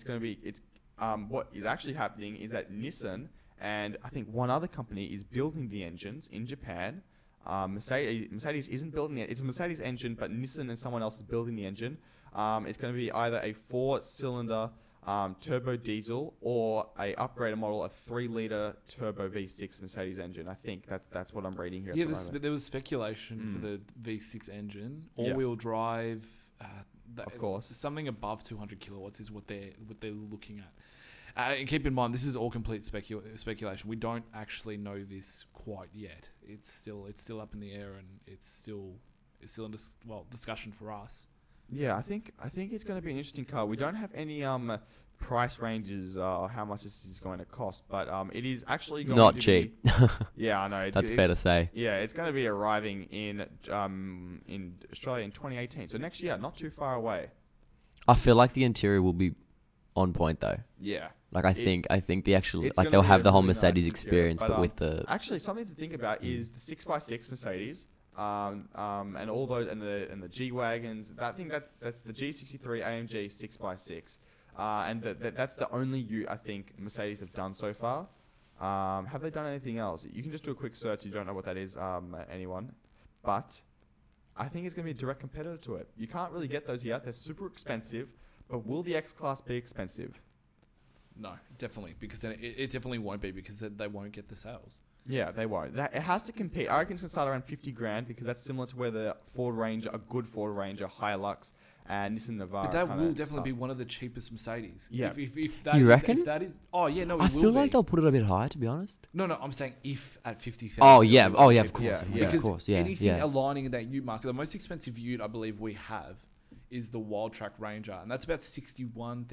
is actually happening is that Nissan and I think one other company is building the engines in Japan. Mercedes isn't building it. It's a Mercedes engine, but Nissan and someone else is building the engine. It's going to be either a 4-cylinder turbo diesel or a upgraded model, a 3-liter turbo V6 Mercedes engine. I think that's what I'm reading here. Yeah, there was speculation for the V6 engine, all-wheel drive. Of course, something above 200 kilowatts is what they're looking at. And keep in mind, this is all complete speculation. We don't actually know this quite yet. It's still up in the air, and it's still in discussion for us. Yeah, I think it's going to be an interesting car. We don't have any price ranges or how much this is going to cost, but it is actually going not to cheap. Yeah, I know. That's fair to say. Yeah, it's going to be arriving in Australia in 2018, so next year, not too far away. I feel like the interior will be on point though. Yeah. Like I think the actual they'll have the whole Mercedes experience, but with the actually something to think about is the 6x6 Mercedes, and all those and the G wagons. That's the G63 AMG 6x6, and that's the only ute I think Mercedes have done so far. Have they done anything else? You can just do a quick search. You don't know what that is, anyone, but I think it's going to be a direct competitor to it. You can't really get those yet. They're super expensive, but will the X Class be expensive? No, definitely, because then it definitely won't be, because they won't get the sales. Yeah, they won't. It has to compete. I reckon it's going to start around $50,000 because that's similar to where the Ford Ranger, a good Ford Ranger, Hilux, and Nissan Navara. But that will definitely be one of the cheapest Mercedes. Yeah. If that you is, reckon? If that is, oh yeah, no, it I will feel be. like they'll put it a bit higher, to be honest. No, I'm saying if at 50,000. Oh yeah, of course, Because of course, yeah, anything aligning in that ute market, the most expensive ute I believe we have is the Wildtrak Ranger, and that's about $61,000,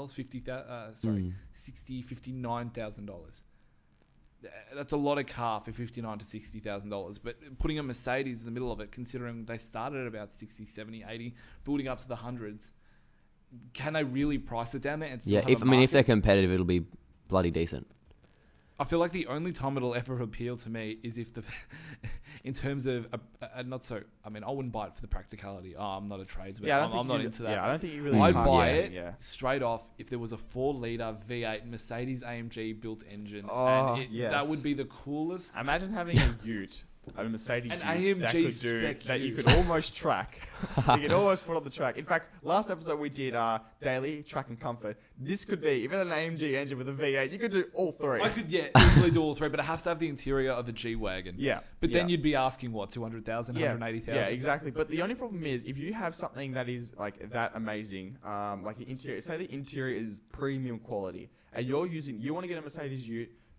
$59,000. That's a lot of car for $59,000 to $60,000. But putting a Mercedes in the middle of it, considering they started at about 60, 70, 80, building up to the hundreds, can they really price it down there? And still have a market? If they're competitive, it'll be bloody decent. I feel like the only time it'll ever appeal to me is if in terms of I wouldn't buy it for the practicality. Oh, I'm not a tradesman. Yeah, I'm not into that. Yeah, I don't think you really. I'd buy it straight off if there was a 4-liter V8 Mercedes AMG built engine. That would be the coolest. Imagine having a ute. A Mercedes an ute AMG that you could almost track. You could almost put on the track. In fact, last episode we did daily track and comfort. This could be, even an AMG engine with a V8, you could do all three. I could easily do all three, but it has to have the interior of a G-Wagon. Yeah. But then you'd be asking what, 200,000, 180,000? Yeah, exactly. But the only problem is if you have something that is like that amazing, like the interior, say the interior is premium quality, and you want to get a Mercedes ute,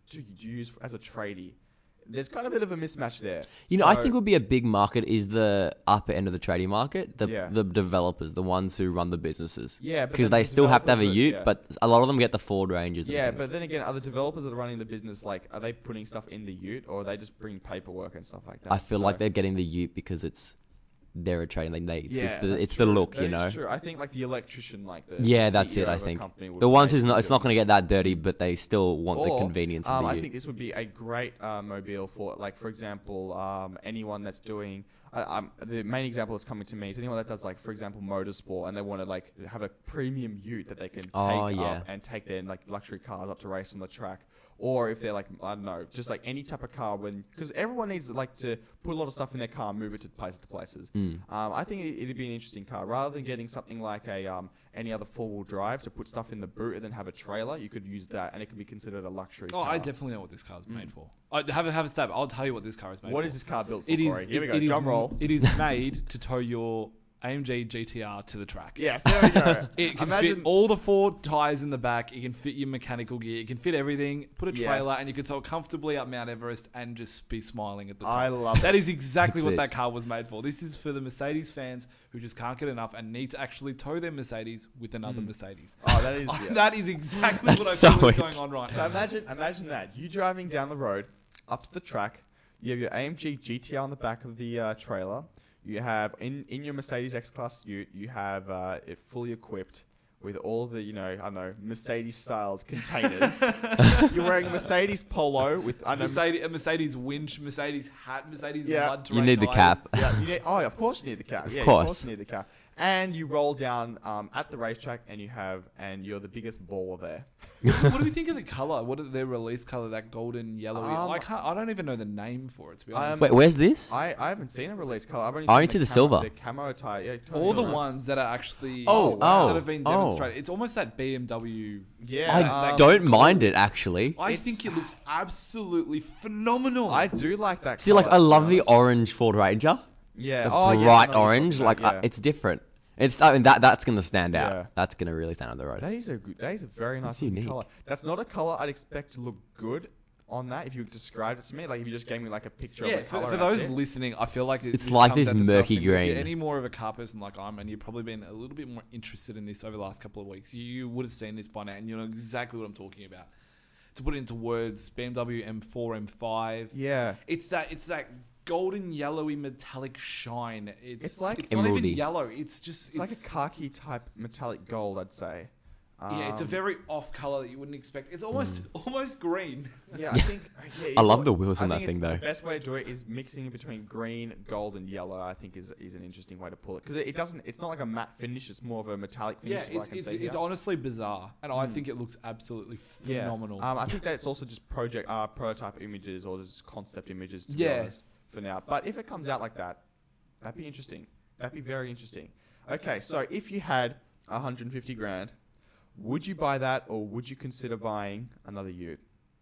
to use as a tradie. There's kind of a bit of a mismatch there. You know, I think would be a big market is the upper end of the trading market, the developers, the ones who run the businesses. Yeah, because they still have to have a ute, yeah. but a lot of them get the Ford Rangers. Yeah, and but then again, are the developers that are running the business like, are they putting stuff in the ute, or are they just bringing paperwork and stuff like that? I feel like they're getting the ute because they're a trading. It's it's true. the look, That you know. is true. I think like the electrician, like the That's CEO it. I of a think company would the ones maybe who's not. It's do not it. going to get that dirty, but they still want the Or, convenience of the I ute. think this would be a great mobile for, like, for example, anyone that's doing. The main example that's coming to me is anyone that does, like, for example, motorsport, and they want to like have a premium ute that they can take up and take their like luxury cars up to race on the track. Or if they're like, I don't know, just like any type of car, because everyone needs like to put a lot of stuff in their car and move it to places. I think it'd be an interesting car rather than getting something like any other 4-wheel drive to put stuff in the boot and then have a trailer. You could use that, and it could be considered a luxury car. I definitely know what this car is made for. Have a stab. I'll tell you what this car is made for. What is this car built for, It Corey? is. Here we go. Drum roll. It is made to tow your AMG GTR to the track. Yes, there we go. It can fit all the 4 tyres in the back. It can fit your mechanical gear. It can fit everything. Put a trailer, and you can tow comfortably up Mount Everest and just be smiling at the top. I love that. it. Is exactly what That's that car was made for. This is for the Mercedes fans who just can't get enough and need to actually tow their Mercedes with another Mercedes. Oh, that is. Yeah. That is exactly what I so feel is it. going on right So now. imagine that. You driving down the road up to the track. You have your AMG GTR on the back of the trailer. You have in your Mercedes X-Class ute, you have it fully equipped with all the, Mercedes-styled containers. You're wearing a Mercedes polo with a Mercedes winch, Mercedes hat, Mercedes Yeah. mud You terrain need the tyres. cap. Yeah, of course you need the cap. Yeah, of course. course you need the cap. And you roll down at the racetrack, and you're the biggest baller there. What do we think of the color? What is their release color? That golden yellowy. I don't even know the name for it, to be honest. Wait, where's this? I haven't seen a release color. I've only seen see the silver. The camo tyre. Yeah, All the silver. ones that are actually wow. that have been demonstrated. It's almost that BMW. Yeah, I don't mind it actually. I think it looks absolutely phenomenal. I do like that. See, like colour, I to be love the honest. orange Ford Ranger. Yeah, The oh, yes, I know bright what you're orange. talking Like about, yeah. it's different. That's gonna stand out. Yeah. That's gonna really stand out on the road. That is a very nice That's looking unique. color. That's not a color I'd expect to look good on that. If you described it to me, like if you just gave me like a picture of the color. for and those that's it. listening, I feel like It's like comes this out murky disgusting. If you're green. any more of a car person like I'm, and you've probably been a little bit more interested in this over the last couple of weeks, you would have seen this by now, and you know exactly what I'm talking about. To put it into words, BMW M4, M5. Yeah. It's that golden yellowy metallic shine. It's like it's not even emeraldy. yellow. It's like a khaki type metallic gold, I'd say. yeah, it's a very off color that you wouldn't expect. It's almost green. Yeah, I think. Yeah, I love the wheels on that thing, The though. best way to do it is mixing between green, gold, and yellow. I think is an interesting way to pull it because it doesn't. It's not like a matte finish. It's more of a metallic finish. Yeah, it's honestly bizarre, and I think it looks absolutely phenomenal. I think that's also just prototype images or just concept images. To be Yeah. honest, for now. But if it comes out like that, that'd be interesting. That'd be very interesting. Okay, so if you had 150 grand, would you buy that, or would you consider buying another ute?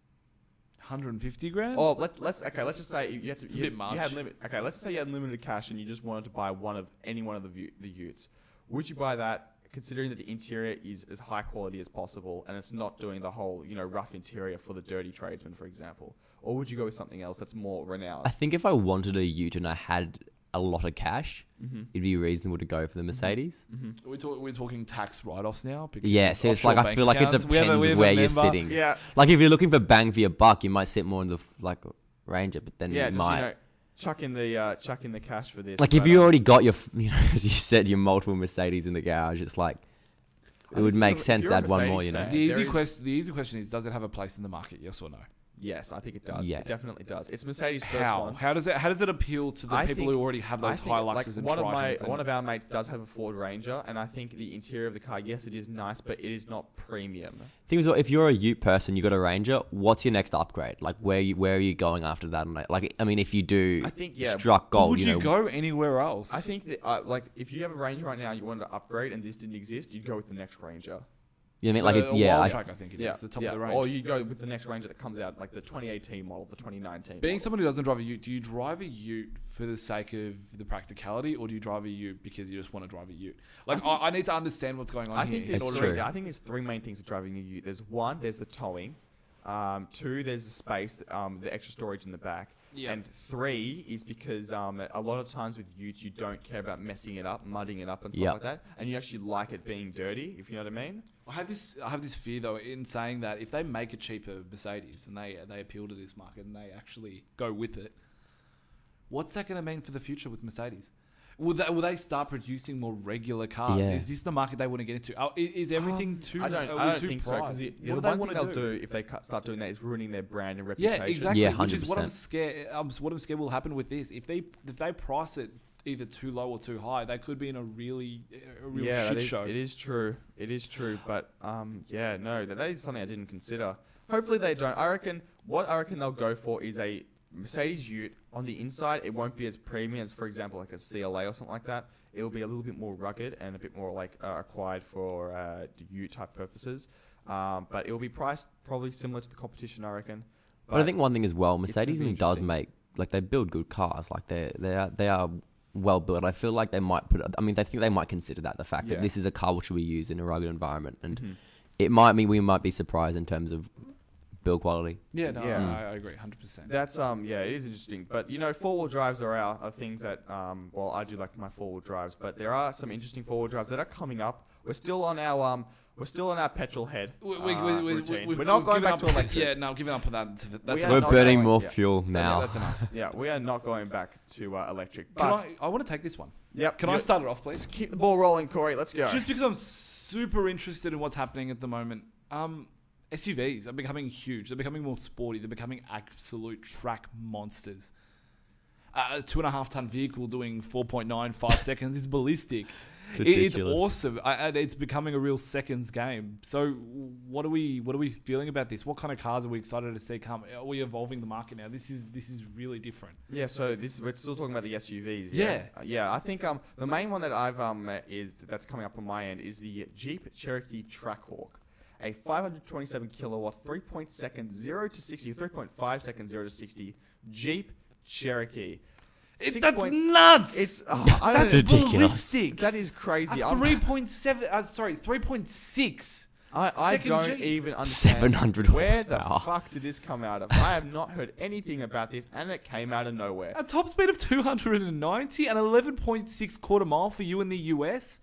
150 grand. Or let's just say you had to. It's a bit much. You had okay, let's say you had limited cash and you just wanted to buy any one of the utes. Would you buy that, considering that the interior is as high quality as possible and it's not doing the whole rough interior for the dirty tradesman, for example? Or would you go with something else that's more renowned? I think if I wanted a ute and I had a lot of cash, it'd be reasonable to go for the Mercedes. We're talking tax write-offs now. Because Yeah, so it's like offshore I feel like it bank depends accounts. We have a where you're member. sitting. Yeah. Like if you're looking for bang for your buck, you might sit more in the Ranger, but then Yeah, you just might. chuck in the cash for this. Like if you already got your, as you said, your multiple Mercedes in the garage, it's like it would make sense to add one more. Mercedes The fan, easy question is, does it have a place in the market? Yes or no? Yes, I think it does. Yeah. It definitely does. It's Mercedes' first How? one. How does it appeal to the I people think- who already have those I think, Hiluxes and Tritons? one of our mates does have a Ford Ranger, and I think the interior of the car, yes, it is nice, but it is not premium. Thing is, if you're a Ute person, you got a Ranger. What's your next upgrade? Like where are you going after that? Like I mean, if you do, I think, yeah. struck gold. Would you know, go anywhere else? I think that, like, if you have a Ranger right now, you wanted to upgrade, and this didn't exist, you'd go with the next Ranger. You know what I mean? Like a yeah, Wild Track, I think it is the top of the range. Or you go with the next Ranger that comes out, like the 2018 model, the 2019 Being model. someone who doesn't drive a Ute, do you drive a Ute for the sake of the practicality, or do you drive a Ute because you just want to drive a Ute? Like, I need to understand what's going on I here. think there's It's three. true. I think there's three main things of driving a Ute. There's the towing. 2, there's the space, the extra storage in the back. Yeah. And 3 is because a lot of times with Utes, you don't care about messing it up, mudding it up and stuff Yep. like that. And you actually like it being dirty, if you know what I mean. I have this fear though in saying that if they make a cheaper Mercedes and they appeal to this market and they actually go with it, what's that going to mean for the future with Mercedes? Will they start producing more regular cars? Yeah. Is this the market they want to get into? Is everything too? I don't think so. Because priced? the What one want thing to they'll do if they start doing that is ruining their brand and Yeah, reputation. exactly. Yeah, Which is what I'm 100%. scared. What I'm scared will happen with this. If they price it either too low or too high, they could be in a real Yeah, shit that is, show. it is true. It is true. But yeah, no, that is something I didn't consider. Hopefully they don't. I reckon they'll go for is a Mercedes Ute. On the inside, it won't be as premium as, for example, like a CLA or something like that. It'll be a little bit more rugged and a bit more like acquired for Ute type purposes. But it'll be priced probably similar to the competition, I reckon. But I think one thing as well, it's gonna Mercedes be does interesting. make, like, they build good cars. Like, they are well built. I feel like they might I think they might consider that, the fact Yeah. that this is a car which will be used in a rugged environment. And Mhm. it might mean we might be surprised in terms of build quality. Yeah, no, Yeah. I agree, 100%. That's yeah, it is interesting. But you know, 4-wheel drives are things that well, I do like my 4-wheel drives, but there are some interesting 4-wheel drives that are coming up. We're still on our petrol head routine. We're not going back to electric. Yeah, no, giving up on that. That's We are We're not burning going- more yeah. fuel now. That's enough. Yeah, we are not going back to electric. Can But I want to take this one. yep, Can I start it off, please? Let's keep the ball rolling, Corey. Let's go. Just because I'm super interested in what's happening at the moment. SUVs are becoming huge. They're becoming more sporty. They're becoming absolute track monsters. A 2.5 ton vehicle doing 4.95 seconds is ballistic. It's It's ridiculous. awesome. And it's becoming a real seconds game. So what are we feeling about this? What kind of cars are we excited to see come? Are we evolving the market now? This is really different. Yeah, so we're still talking about the SUVs. Yeah. Yeah. I think the main one that that's coming up on my end is the Jeep Cherokee Trackhawk, a 527 kilowatt, 3.5 seconds 0 to 60 Jeep Cherokee. That's nuts. It's I don't That's know. ridiculous. ballistic. That is crazy. 3.7. Sorry, 3.6. I second don't Jeep. even understand 700 where the horsepower. fuck did this come out of. I have not heard anything about this, and it came out of nowhere. A top speed of 290 and 11.6 quarter mile for you in the US.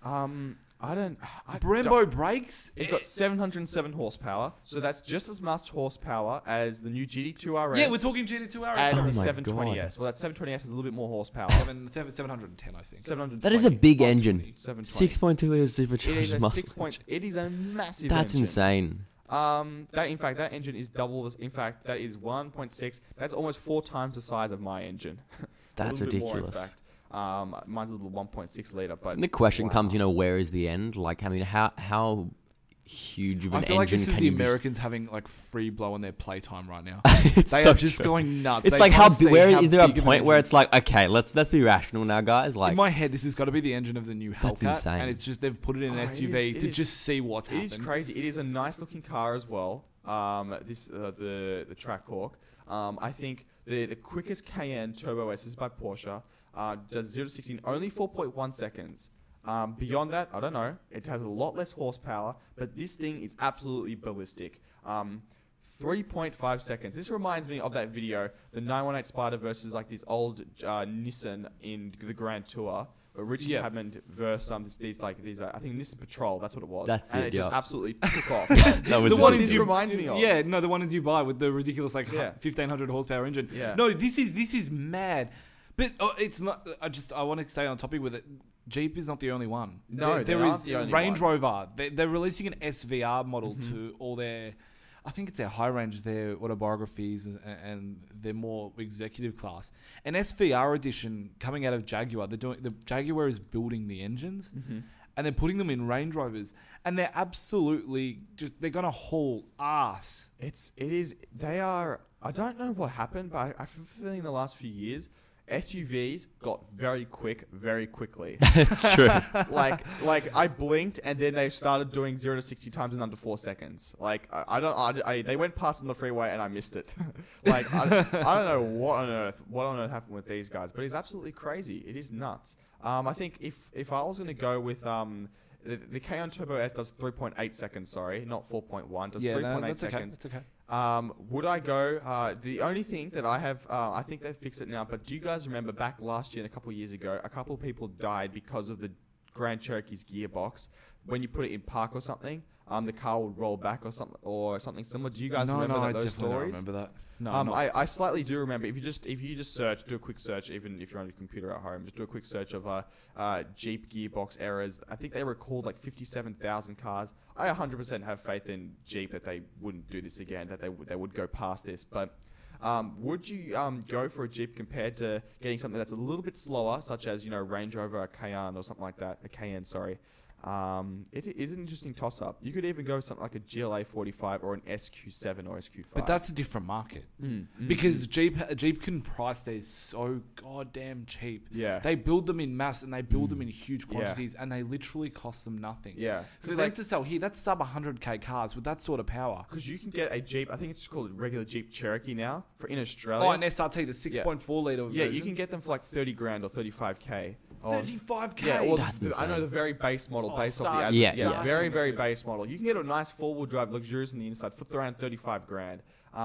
Brembo brakes. It's got 707 horsepower, so that's just as much horsepower as the new GT2 RS. Yeah, we're talking GT2 RS. and Oh the my 720S. Well, that 720S has a little bit more horsepower. 710, I think. 720. That is a big engine. 720. 6.2 liters It is supercharged a muscle. It is a massive That's engine. insane. That engine is double. In fact, that is 1.6. That's almost 4 times the size of my engine. A That's little bit more, in ridiculous. fact. Mine's a little 1.6 liter, but And the question wow. comes, where is the end? Like, I mean, how huge of I an feel like engine this is can the you just- Americans having like free blow on their playtime right now. It's They so are just true. going nuts. It's They like try how to see is there a big of an point where engine- it's like, okay, let's be rational now, guys. Like, in my head, this has got to be the engine of the new That's Hellcat, insane. and it's just they've put it in an Oh, it SUV is- to it is- just see what's It is happened. crazy. It is a nice looking car as well. The Trackhawk. I think the quickest Cayenne Turbo S is by Porsche. Does 0 to 60 in only 4.1 seconds. Beyond that, I don't know. It has a lot less horsepower, but this thing is absolutely ballistic. 3.5 seconds. This reminds me of that video, the 918 Spider versus like this old Nissan in the Grand Tour. Where Richard Yeah. Hammond versus I think Nissan Patrol. That's what it was. That's and it, it just yeah. absolutely took off. That This was is the one ridiculous. this reminds me of. Yeah, no, the one in Dubai with the ridiculous like Yeah. 1500 horsepower engine. Yeah. No, this is mad. But it's not. I want to stay on topic with it. Jeep is not the only one. No, they there aren't is the only Range one. Rover. They're releasing an SVR model to all their. I think it's their high range, their autobiographies, and their more executive class. An SVR edition coming out of Jaguar. The Jaguar is building the engines, and they're putting them in Range Rovers, and they're absolutely they're gonna haul ass. They are. I don't know what happened, but I have a feeling in the last few years, SUVs got very quick, very quickly. it's true. like I blinked and then they started doing 0 to 60 times in under 4 seconds. Like they went past on the freeway and I missed it. Like I don't know what on earth happened with these guys, but it's absolutely crazy. It is nuts. I think if I was going to go with The K-On Turbo S does 3.8 seconds. Sorry, not 4.1. Does Yeah, 3.8 no, that's okay. seconds. That's okay. Would I go? The only thing that I have, I think they've fixed it now. But do you guys remember back last year and a couple of years ago, a couple of people died because of the Grand Cherokee's gearbox? When you put it in park or something, the car would roll back or something similar. Do you guys remember I those definitely don't stories? remember that. No, not- I slightly do remember. If you just search, do a quick search, even if you're on your computer at home, just do a quick search of Jeep gearbox errors. I think they recalled like 57,000 cars. I 100% have faith in Jeep that they wouldn't do this again, that they would go past this. But would you go for a Jeep compared to getting something that's a little bit slower, such as Range Rover, a Cayenne or something like that? A Cayenne, sorry. It is an interesting toss-up. You could even go something like a GLA 45 or an SQ7 or SQ5. But that's a different market because Jeep can price theirs so goddamn cheap. Yeah. They build them in mass and they build them in huge quantities and they literally cost them nothing. Yeah. For them to sell here, that's sub 100k cars with that sort of power. Because you can get a Jeep, I think it's just called a regular Jeep Cherokee now, in Australia. Oh, an SRT, the 6.4 litre Yeah, version. you can get them for like 30 grand or 35k. 35k. Yeah, well, That's I know insane. the very base model, Oh, based off the Star- ad. Yeah. Very, very base model. You can get a nice four-wheel drive luxurious on the inside for around 35 grand.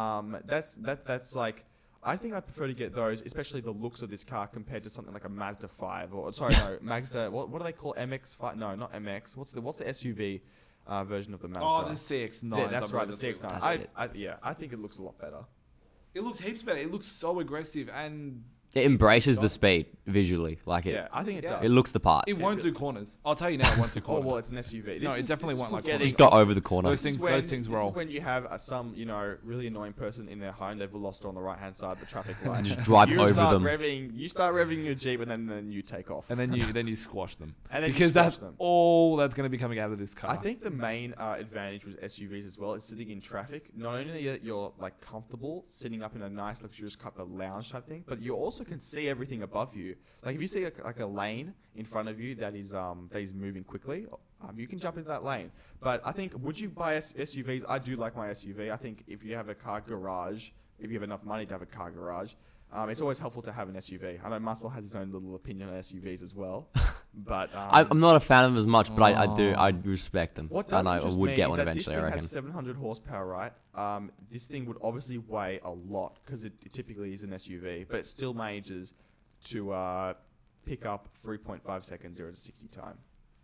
That's like, I think I prefer to get those, especially the looks of this car compared to something like a Mazda 5 or Mazda. What do they call MX-5? No, not MX. What's the SUV version of the Mazda? Oh, the CX-9. Yeah, that's right, the CX-9. That's I think it looks a lot better. It looks heaps better. It looks so aggressive and It embraces the speed visually, like it. Yeah, I think it does. It looks the part. it won't do corners. I'll tell you now, it won't do Oh corners. well, it's an SUV. No, it definitely won't like forgetting- corners. Just got over the corner. Those things- things This roll. is when you have some, really annoying person in their home. They've lost on the right hand side of the traffic light. Just drive you over start them. You start revving your Jeep, and then you take off. And then you squash them. And then you because squash that's them. all that's going to be coming out of this car. I think the main advantage with SUVs as well is sitting in traffic. Not only that you're like comfortable sitting up in a nice luxurious type of lounge type thing, but you also can see everything above you. Like if you see like a lane in front of you that is moving quickly, you can jump into that lane. But I think, would you buy SUVs? I do like my SUV. I think if you have a car garage, if you have enough money to have a car garage, it's always helpful to have an SUV. I know Muscle has his own little opinion on SUVs as well, but I'm not a fan of them as much, but I respect them. what does And I interest would me get is one that eventually, I this thing reckon. has 700 horsepower, right? This thing would obviously weigh a lot because it typically is an SUV, but it still manages to pick up 3.5 seconds 0 to 60 time.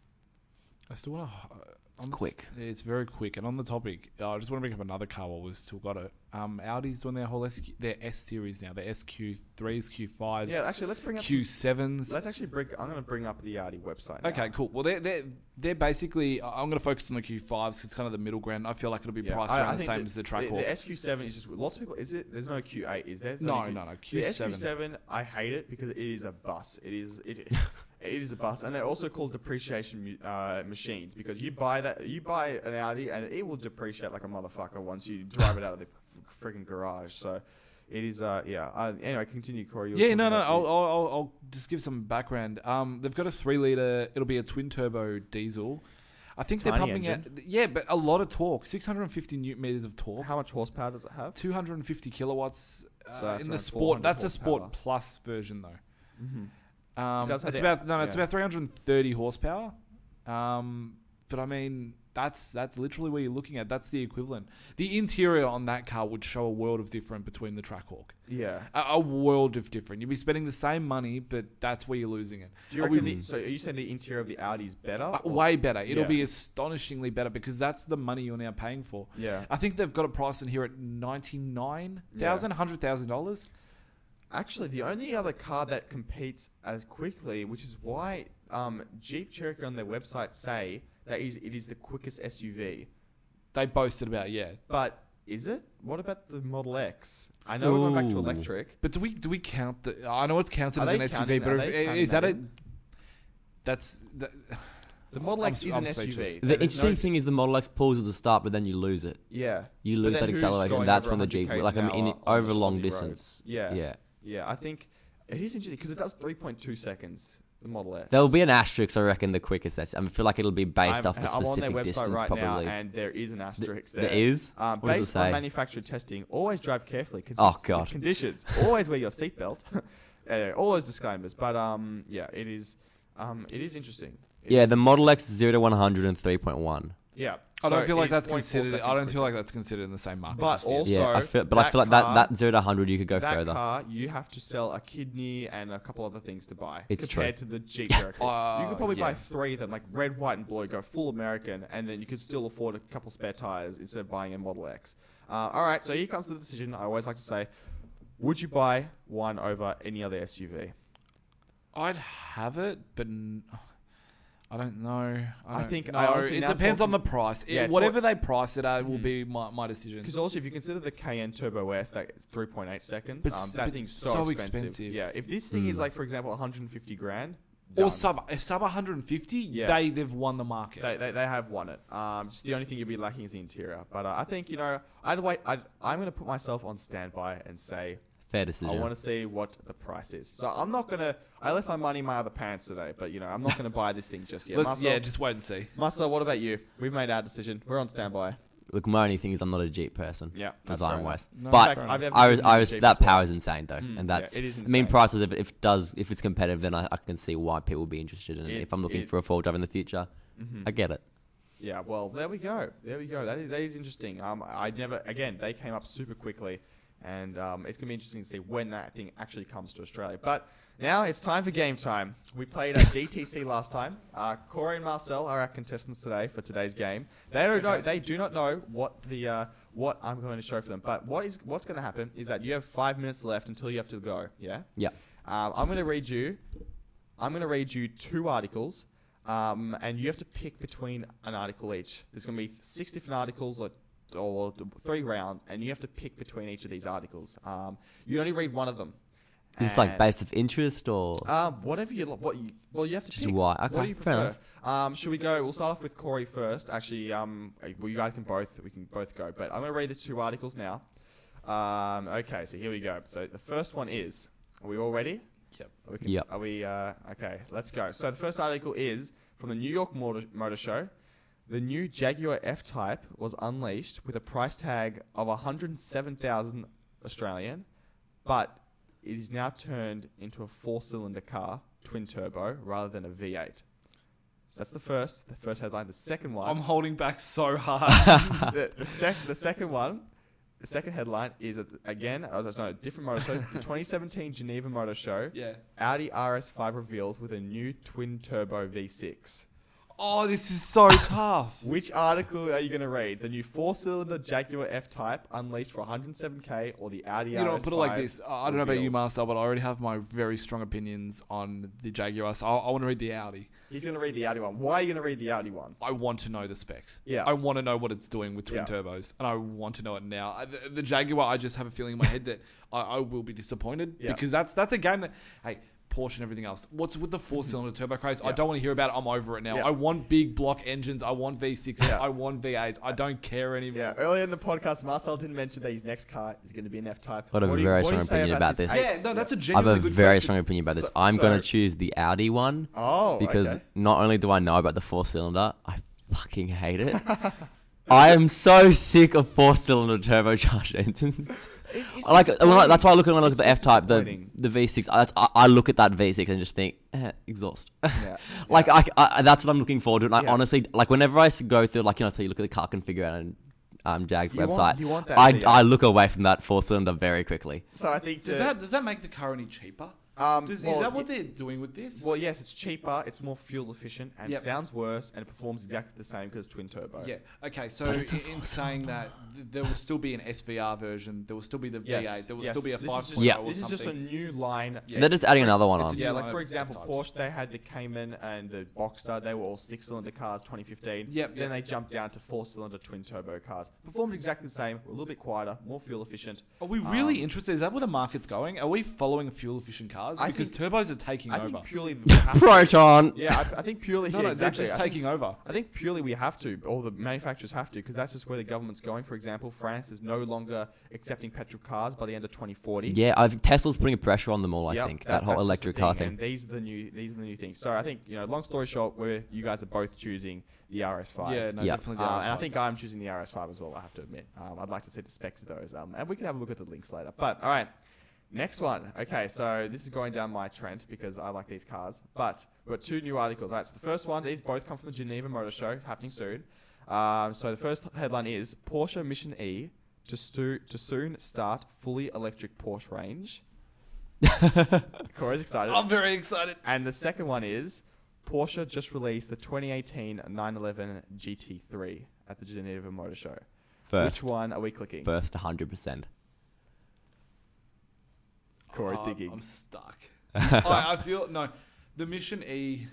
I still want to. It's quick. It's very quick. And on the topic, I just want to bring up another car while we've still got it. Audi's doing their whole their S series now. Their SQ3s, Q5s, Yeah, actually, let's bring up Q7s. Let's actually I'm going to bring up the Audi website. Now. Okay, cool. Well, they're basically. I'm going to focus on the Q5s because it's kind of the middle ground. I feel like it'll be Yeah, priced I around the think same as the Trackhawk. The SQ7 is just lots of people. Is it? There's no Q8, is there? There's No, only no. The Q7. SQ7, I hate it because it is a bus. It is a bus, and they're also called depreciation machines because you buy an Audi and it will depreciate like a motherfucker once you drive it out of the freaking garage. So it is. Anyway, continue, Corey. You were Yeah, talking about I'll just give some background. They've got a 3-litre. It'll be a twin turbo diesel. I think they're Tiny pumping out. engine. Yeah, but a lot of torque. 650 newton meters of torque. How much horsepower does it have? 250 kilowatts So that's in the around sport. 400 That's a sport horsepower. plus version though. Mm-hmm. It's does have it's about 330 horsepower. But I mean, that's literally what you're looking at. That's the equivalent. The interior on that car would show a world of difference between the Trackhawk. Yeah. A world of different. You'd be spending the same money, but that's where you're losing it. Do you reckon so are you saying the interior of the Audi is better? or- Way better. It'll Yeah. be astonishingly better because that's the money you're now paying for. Yeah. I think they've got a price in here at $99,000, $100,000. Actually, the only other car that competes as quickly, which is why Jeep Cherokee on their website say that it is the quickest SUV. They boasted about, yeah. But is it? What about the Model X? I know we're going back to Ooh. electric. But do we count the? I know it's counted Are as an they SUV, counting but that? Are they is that counting a? that That's The Model X is I'm an speechless. SUV. The There's interesting no- thing is the Model X pulls at the start, but then you lose it. Yeah. You But lose then that who's acceleration. going That's over when the Jeep, 100 like km in an hour over on long Aussie roads? distance. Yeah. Yeah. Yeah, I think it is interesting because it does 3.2 seconds. The Model X. There'll be an asterisk, I reckon, the quickest. I feel like it'll be based off a I'm on their specific website distance, right probably. now, and there is an asterisk there. There is? What does it Based on say? manufacturer testing, always drive carefully. Oh, God. Conditions. Always wear your seatbelt. All those disclaimers, but it is interesting. Yeah, the Model X 0 to 100 and 3.1. Yeah. I don't feel like it's that's 0.4 considered. I seconds don't feel quicker. like that's considered in the same market. But just yet. also, Yeah, I feel like that 0 to 100 you could go that further. car, you have to sell a kidney and a couple other things to buy. It's compared true. to the Jeep Cherokee. You could probably yeah. buy 3 of them, like red, white, and blue, go full American, and then you could still afford a couple spare tires instead of buying a Model X. All right, so here comes the decision. I always like to say, would you buy one over any other SUV? I'd have it, but I don't know. I honestly it now depends on the talking- price. Yeah, Whatever they price it at will be my decision. Because also, if you consider the Cayenne Turbo S, that's 3.8 seconds. But That but thing's so so expensive. Yeah, if this thing is like, for example, 150 grand, Or done. sub 150, Yeah. they've won the market. They have won it. Just the only thing you'd be lacking is the interior. But I think, I'm going to put myself on standby and say Fair decision. I want to see what the price is. So I'm not going to... I left my money in my other pants today, but, I'm not going to buy this thing just yet. Just wait and see. Marcel, what about you? We've made our decision. We're on standby. Look, my only thing is I'm not a Jeep person. Yeah, that's fair Design wise. No, But fair enough. I've never I, driven I, a res- Jeep that as well. power is insane though, and that's. yeah, it is I mean, insane. prices. If it's competitive, then I can see why people would be interested in it. It- If I'm looking it- for a four-wheel drive in the future, I get it. Yeah, well, there we go. That is interesting. Again, they came up super quickly, and it's gonna be interesting to see when that thing actually comes to Australia. But now it's time for game time. We played at DTC last time. Corey and Marcel are our contestants today for today's game. They do not know what I'm going to show for them. But what's going to happen is that you have 5 minutes left until you have to go. Yeah. Yeah. I'm going to read you 2 articles, and you have to pick between an article each. There's going to be 6 different articles or 3 rounds, and you have to pick between each of these articles. You only read one of them. Is this like base of interest or? Whatever you you have to Just pick. why? What Okay, do you fair prefer? Should we go? We'll start off with Corey first. Actually, you guys we can both go. But I'm going to read the 2 articles now. Okay, so here we go. So the first one is, are we all ready? Yep. Yep. Are we, okay, let's go. So the first article is from the New York Motor Show. The new Jaguar F-Type was unleashed with a price tag of 107,000 Australian, but it is now turned into a 4-cylinder car, twin turbo, rather than a V8. So that's the first headline. The second one, I'm holding back so hard. the second headline is again, different motor show. The 2017 Geneva Motor Show. Yeah. Audi RS5 revealed with a new twin turbo V6. Oh, this is so tough. Which article are you going to read? The new 4-cylinder Jaguar F-Type unleashed for 107k, or the Audi RS5? Put it like this. I don't know about you, revealed? Marcel, but I already have my very strong opinions on the Jaguar. So I want to read the Audi. He's going to read the Audi one. Why are you going to read the Audi one? I want to know the specs. Yeah. I want to know what it's doing with twin Yeah. turbos, and I want to know it now. The Jaguar, I just have a feeling in my head that I will be disappointed Yeah. because that's a game that, hey, Porsche and everything else. What's with the 4-cylinder turbo craze? I Yeah. don't want to hear about it. I'm over it now. Yeah. I want big block engines. I want V6s. Yeah. I want V8s. I don't care anymore. Yeah, earlier in the podcast, Marcel didn't mention that his next car is going to be an F-Type. Got a What do you- very what do you strong say opinion about this. Yeah, no, that's a I have genuinely a good very question. strong opinion about this. So- I'm so- going to choose the Audi one Oh, because okay. not only do I know about the 4-cylinder, I fucking hate it. I am so sick of 4-cylinder turbocharged engines. It's That's why I look at the just F-Type, the disappointing. V6. I look at that V6 and just think, exhaust. Yeah. Like that's what I'm looking forward to. And I Yeah. honestly, like whenever I go through, like so you look at the car configurator on Jag's You website, want- you want that I V8. look away from that 4-cylinder very quickly. So I think Does that make the car any cheaper? Is well, that what they're doing with this? Well, yes, it's cheaper, it's more fuel efficient, and Yep. it sounds worse, and it performs exactly the same because it's twin turbo. Yeah. Okay. So But it's a in saying that, there will still be an SVR version. There will still be the V8. There will still be a This is 5.0 just- Yeah. or This is just a something. new line. Yeah. They're just adding another one It's on. a Yeah, new like line for of example, F-types. Porsche, they had the Cayman and the Boxster. They were all 6-cylinder cars, 2015. Yep, Then yep. they jumped down to 4-cylinder twin turbo cars. Performed exactly the same, a little bit quieter, more fuel efficient. Are we really interested? Is that where the market's going? Are we following fuel efficient cars? I Because think- turbos are taking I over. think purely we have to. Proton. Yeah, I think purely. No, yeah, no, exactly. they're just I think- taking over. I think purely we have to, or the manufacturers have to, because that's just where the government's going. For example, France is no longer accepting petrol cars by the end of 2040. Yeah, I think Tesla's putting a pressure on them all. I Yep, think that whole that's just the electric car thing, thing. And these are the new things. So I think long story short, you guys are both choosing the RS5. Yeah, no, Yeah. definitely. The And I RS5. think I'm choosing the RS5 as well. I have to admit, I'd like to see the specs of those, and we can have a look at the links later. But all right, Next one. Okay, so this is going down my trend because I like these cars. But we've got two new articles. All right, so the first one, these both come from the Geneva Motor Show, happening soon. So the first headline is Porsche Mission E to soon start fully electric Porsche range. Corey's excited. I'm very excited. And the second one is Porsche just released the 2018 911 GT3 at the Geneva Motor Show. First. Which one are we clicking? First 100%. Corey's digging. I'm stuck. I feel no. The Mission E.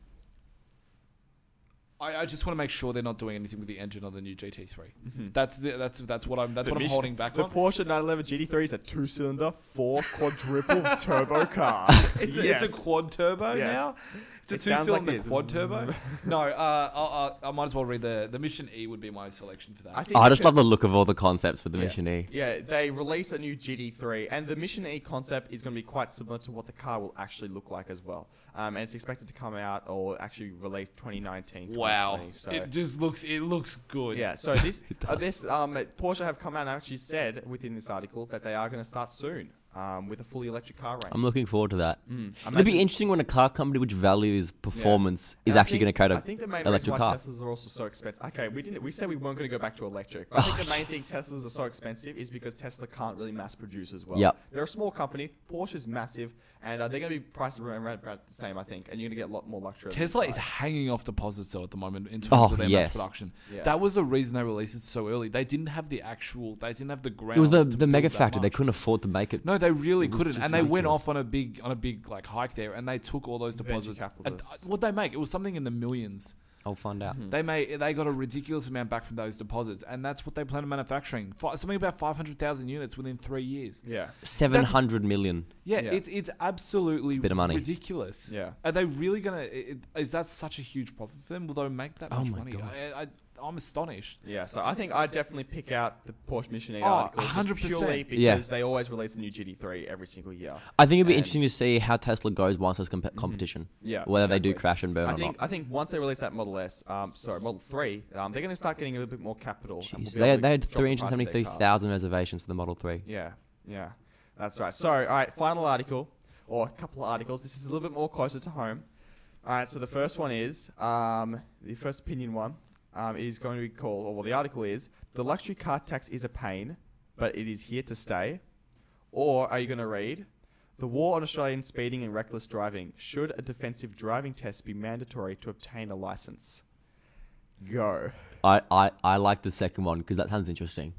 I just want to make sure they're not doing anything with the engine on the new GT3. Mm-hmm. That's what I'm holding back The on. Porsche 911 GT3 is a 2-cylinder, 4 quadruple turbo car. It's a quad turbo Yes. now. It's It a sounds like 2-cylinder this. quad turbo. No, I might as well read the Mission E would be my selection for that. think I just love the because- look of all the concepts for the Mission E. Yeah, they release a new GT3, and the Mission E concept is going to be quite similar to what the car will actually look like as well. And it's expected to come out or actually release 2019. Wow, 2020, so. it looks good. Yeah, so this Porsche have come out and actually said within this article that they are going to start soon with a fully electric car range. I'm looking forward to that. It'd Imagine- be interesting when a car company which values performance is And I actually think- going to create I think the an main electric reason why car. Teslas are also so expensive. Okay, we said we weren't going to go back to electric. But I think the main thing Teslas are so expensive is because Tesla can't really mass produce as well. Yep. They're a small company. Porsche's massive, and they're going to be priced around about the same, I think. And you're going to get a lot more luxury. on the Tesla is inside. hanging off deposits though at the moment in terms Oh, of their yes. mass production. Yeah. That was the reason they released it so early. They didn't have the ground. It was the mega factor. They couldn't afford to make it. No, they really It was couldn't, just and they went ridiculous. off on a big like hike there, and they took all those Venture deposits. And capitalists. what'd they make? It was something in the millions. I'll find out. They got a ridiculous amount back from those deposits, and that's what they plan on manufacturing. Something about 500,000 units within 3 years. Yeah. 700 million. Yeah, Yeah. it's absolutely a bit of money. ridiculous. Yeah. Are they really gonna? Is that such a huge profit for them? Will they make that Oh much my money? God. I'm astonished. Yeah, so I think I'd definitely pick out the Porsche Mission E Oh, article just 100%. purely because Yeah. they always release a new GT3 every single year. I think it'd be And- interesting to see how Tesla goes once there's competition. Yeah, Whether they do exactly. crash and burn I or think not. I think once they release that Model 3, they're going to start getting a little bit more capital. and we'll Jeez. be They able to had drop the price of their cars. 373,000 reservations for the Model 3. Yeah, that's right. So, all right, final article, or a couple of articles. This is a little bit more closer to home. All right, so the first one is, the first opinion one is going to be called, or well, the article is, the luxury car tax is a pain, but it is here to stay. Or are you going to read, the war on Australian speeding and reckless driving. Should a defensive driving test be mandatory to obtain a license? Go. I like the second one because that sounds interesting.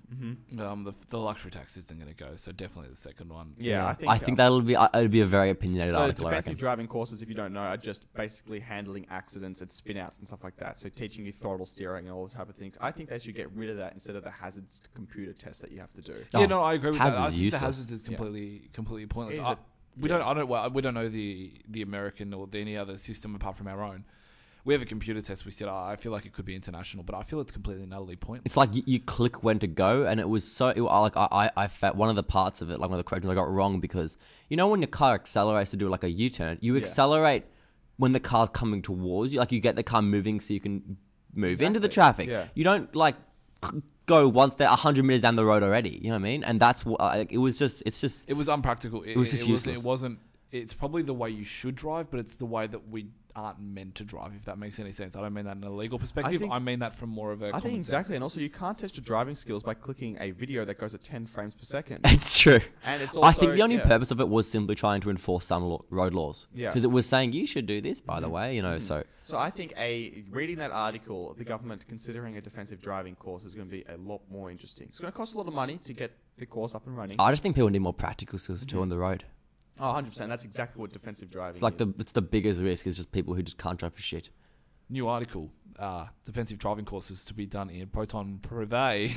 The luxury tax isn't going to go, so definitely the second one. Yeah, I think that'll be it'd be a very opinionated So article. I defensive reckon. driving courses, if you don't know, are just basically handling accidents and spin-outs and stuff like that. So teaching you throttle steering and all those type of things. I think they should get rid of that instead of the hazards computer test that you have to do. Yeah, no, I agree with that. hazards I are think useless. the hazards is completely pointless. Is it? We don't know the American or any other system apart from our own. We have a computer test. We said, I feel like it could be international, but I feel it's completely and utterly pointless. It's like you click when to go, and it was so I felt one of the parts of it, like one of the questions I got wrong because you know when your car accelerates to do like a U-turn, you accelerate when the car's coming towards you, like you get the car moving so you can move into the traffic. Yeah. You don't like go once they're 100 meters down the road already. You know what I mean? And that's what it was just. It's just it was unpractical. It was just useless. It wasn't. It's probably the way you should drive, but it's the way that we aren't meant to drive. If that makes any sense, I don't mean that in a legal perspective. I mean that from more of a. I think common exactly, sense. and also you can't test your driving skills by clicking a video that goes at 10 frames per second. It's true. And it's also, I think the only yeah. purpose of it was simply trying to enforce some road laws. Yeah. Because it was saying you should do this, by the way. You know, so So I think reading that article, the government considering a defensive driving course is going to be a lot more interesting. It's going to cost a lot of money to get the course up and running. I just think people need more practical skills too on the road. Oh, 100%. That's exactly what defensive driving It's like is. it's the biggest risk is just people who just can't drive for shit. New article: defensive driving courses to be done in Proton Privé.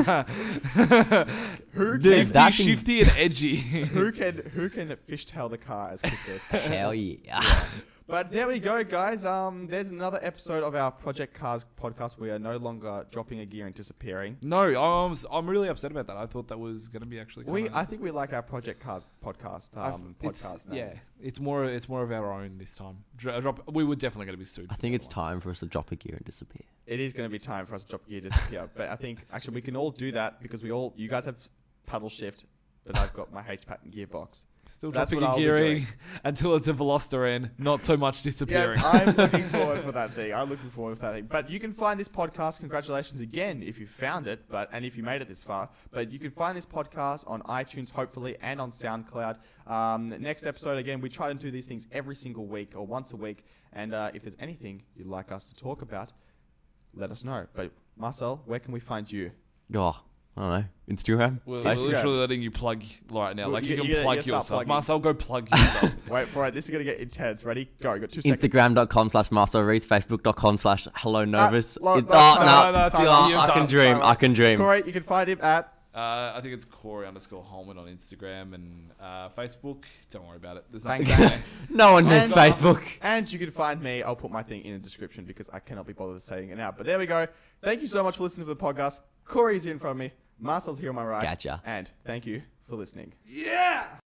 Who Dude, can, that thing- Shifty and edgy. who can fishtail the car as quickly as possible? Hell yeah. But there we go, guys. There's another episode of our Project Cars podcast. We are no longer dropping a gear and disappearing. No, I'm really upset about that. I thought that was going to be actually. I think we like our Project Cars podcast. Podcast name. Yeah, it's more of our own this time. We were definitely going to be sued. I for think that it's one. time for us to drop a gear and disappear. It is going to be time for us to drop gear and disappear. But I think actually we can all do that because you guys have paddle shift. but I've got my H-pattern gearbox. Still So that's dropping what and I'll be gearing doing. until it's a Veloster not so much disappearing. Yes, I'm looking forward for that thing. I'm looking forward for that thing. But you can find this podcast. Congratulations again if you found it, and if you made it this far. But you can find this podcast on iTunes, hopefully, and on SoundCloud. Next episode, again, we try to do these things every single week or once a week. And if there's anything you'd like us to talk about, let us know. But Marcel, where can we find you? Oh, I don't know. Instagram? We're Facebook? literally letting you plug right now. Well, Like you you can start plug yourself. plugging. Marcel, go plug yourself. Wait for it. This is going to get intense. Ready? Go. You got 2 seconds. Instagram.com/Marcel Reese, Facebook.com/Hello Novus. No, no, that's time it. out. You've I can done. dream. Time out. I can dream. Corey, you can find him at... I think it's Corey_Holman on Instagram and Facebook. Don't worry about it. There's Thanks, nothing man. there. No one needs And- Facebook. And you can find me. I'll put my thing in the description because I cannot be bothered saying it now. But there we go. Thank you so much for listening to the podcast. Corey's here in front of me. Marcel's here on my right. Gotcha. And thank you for listening. Yeah!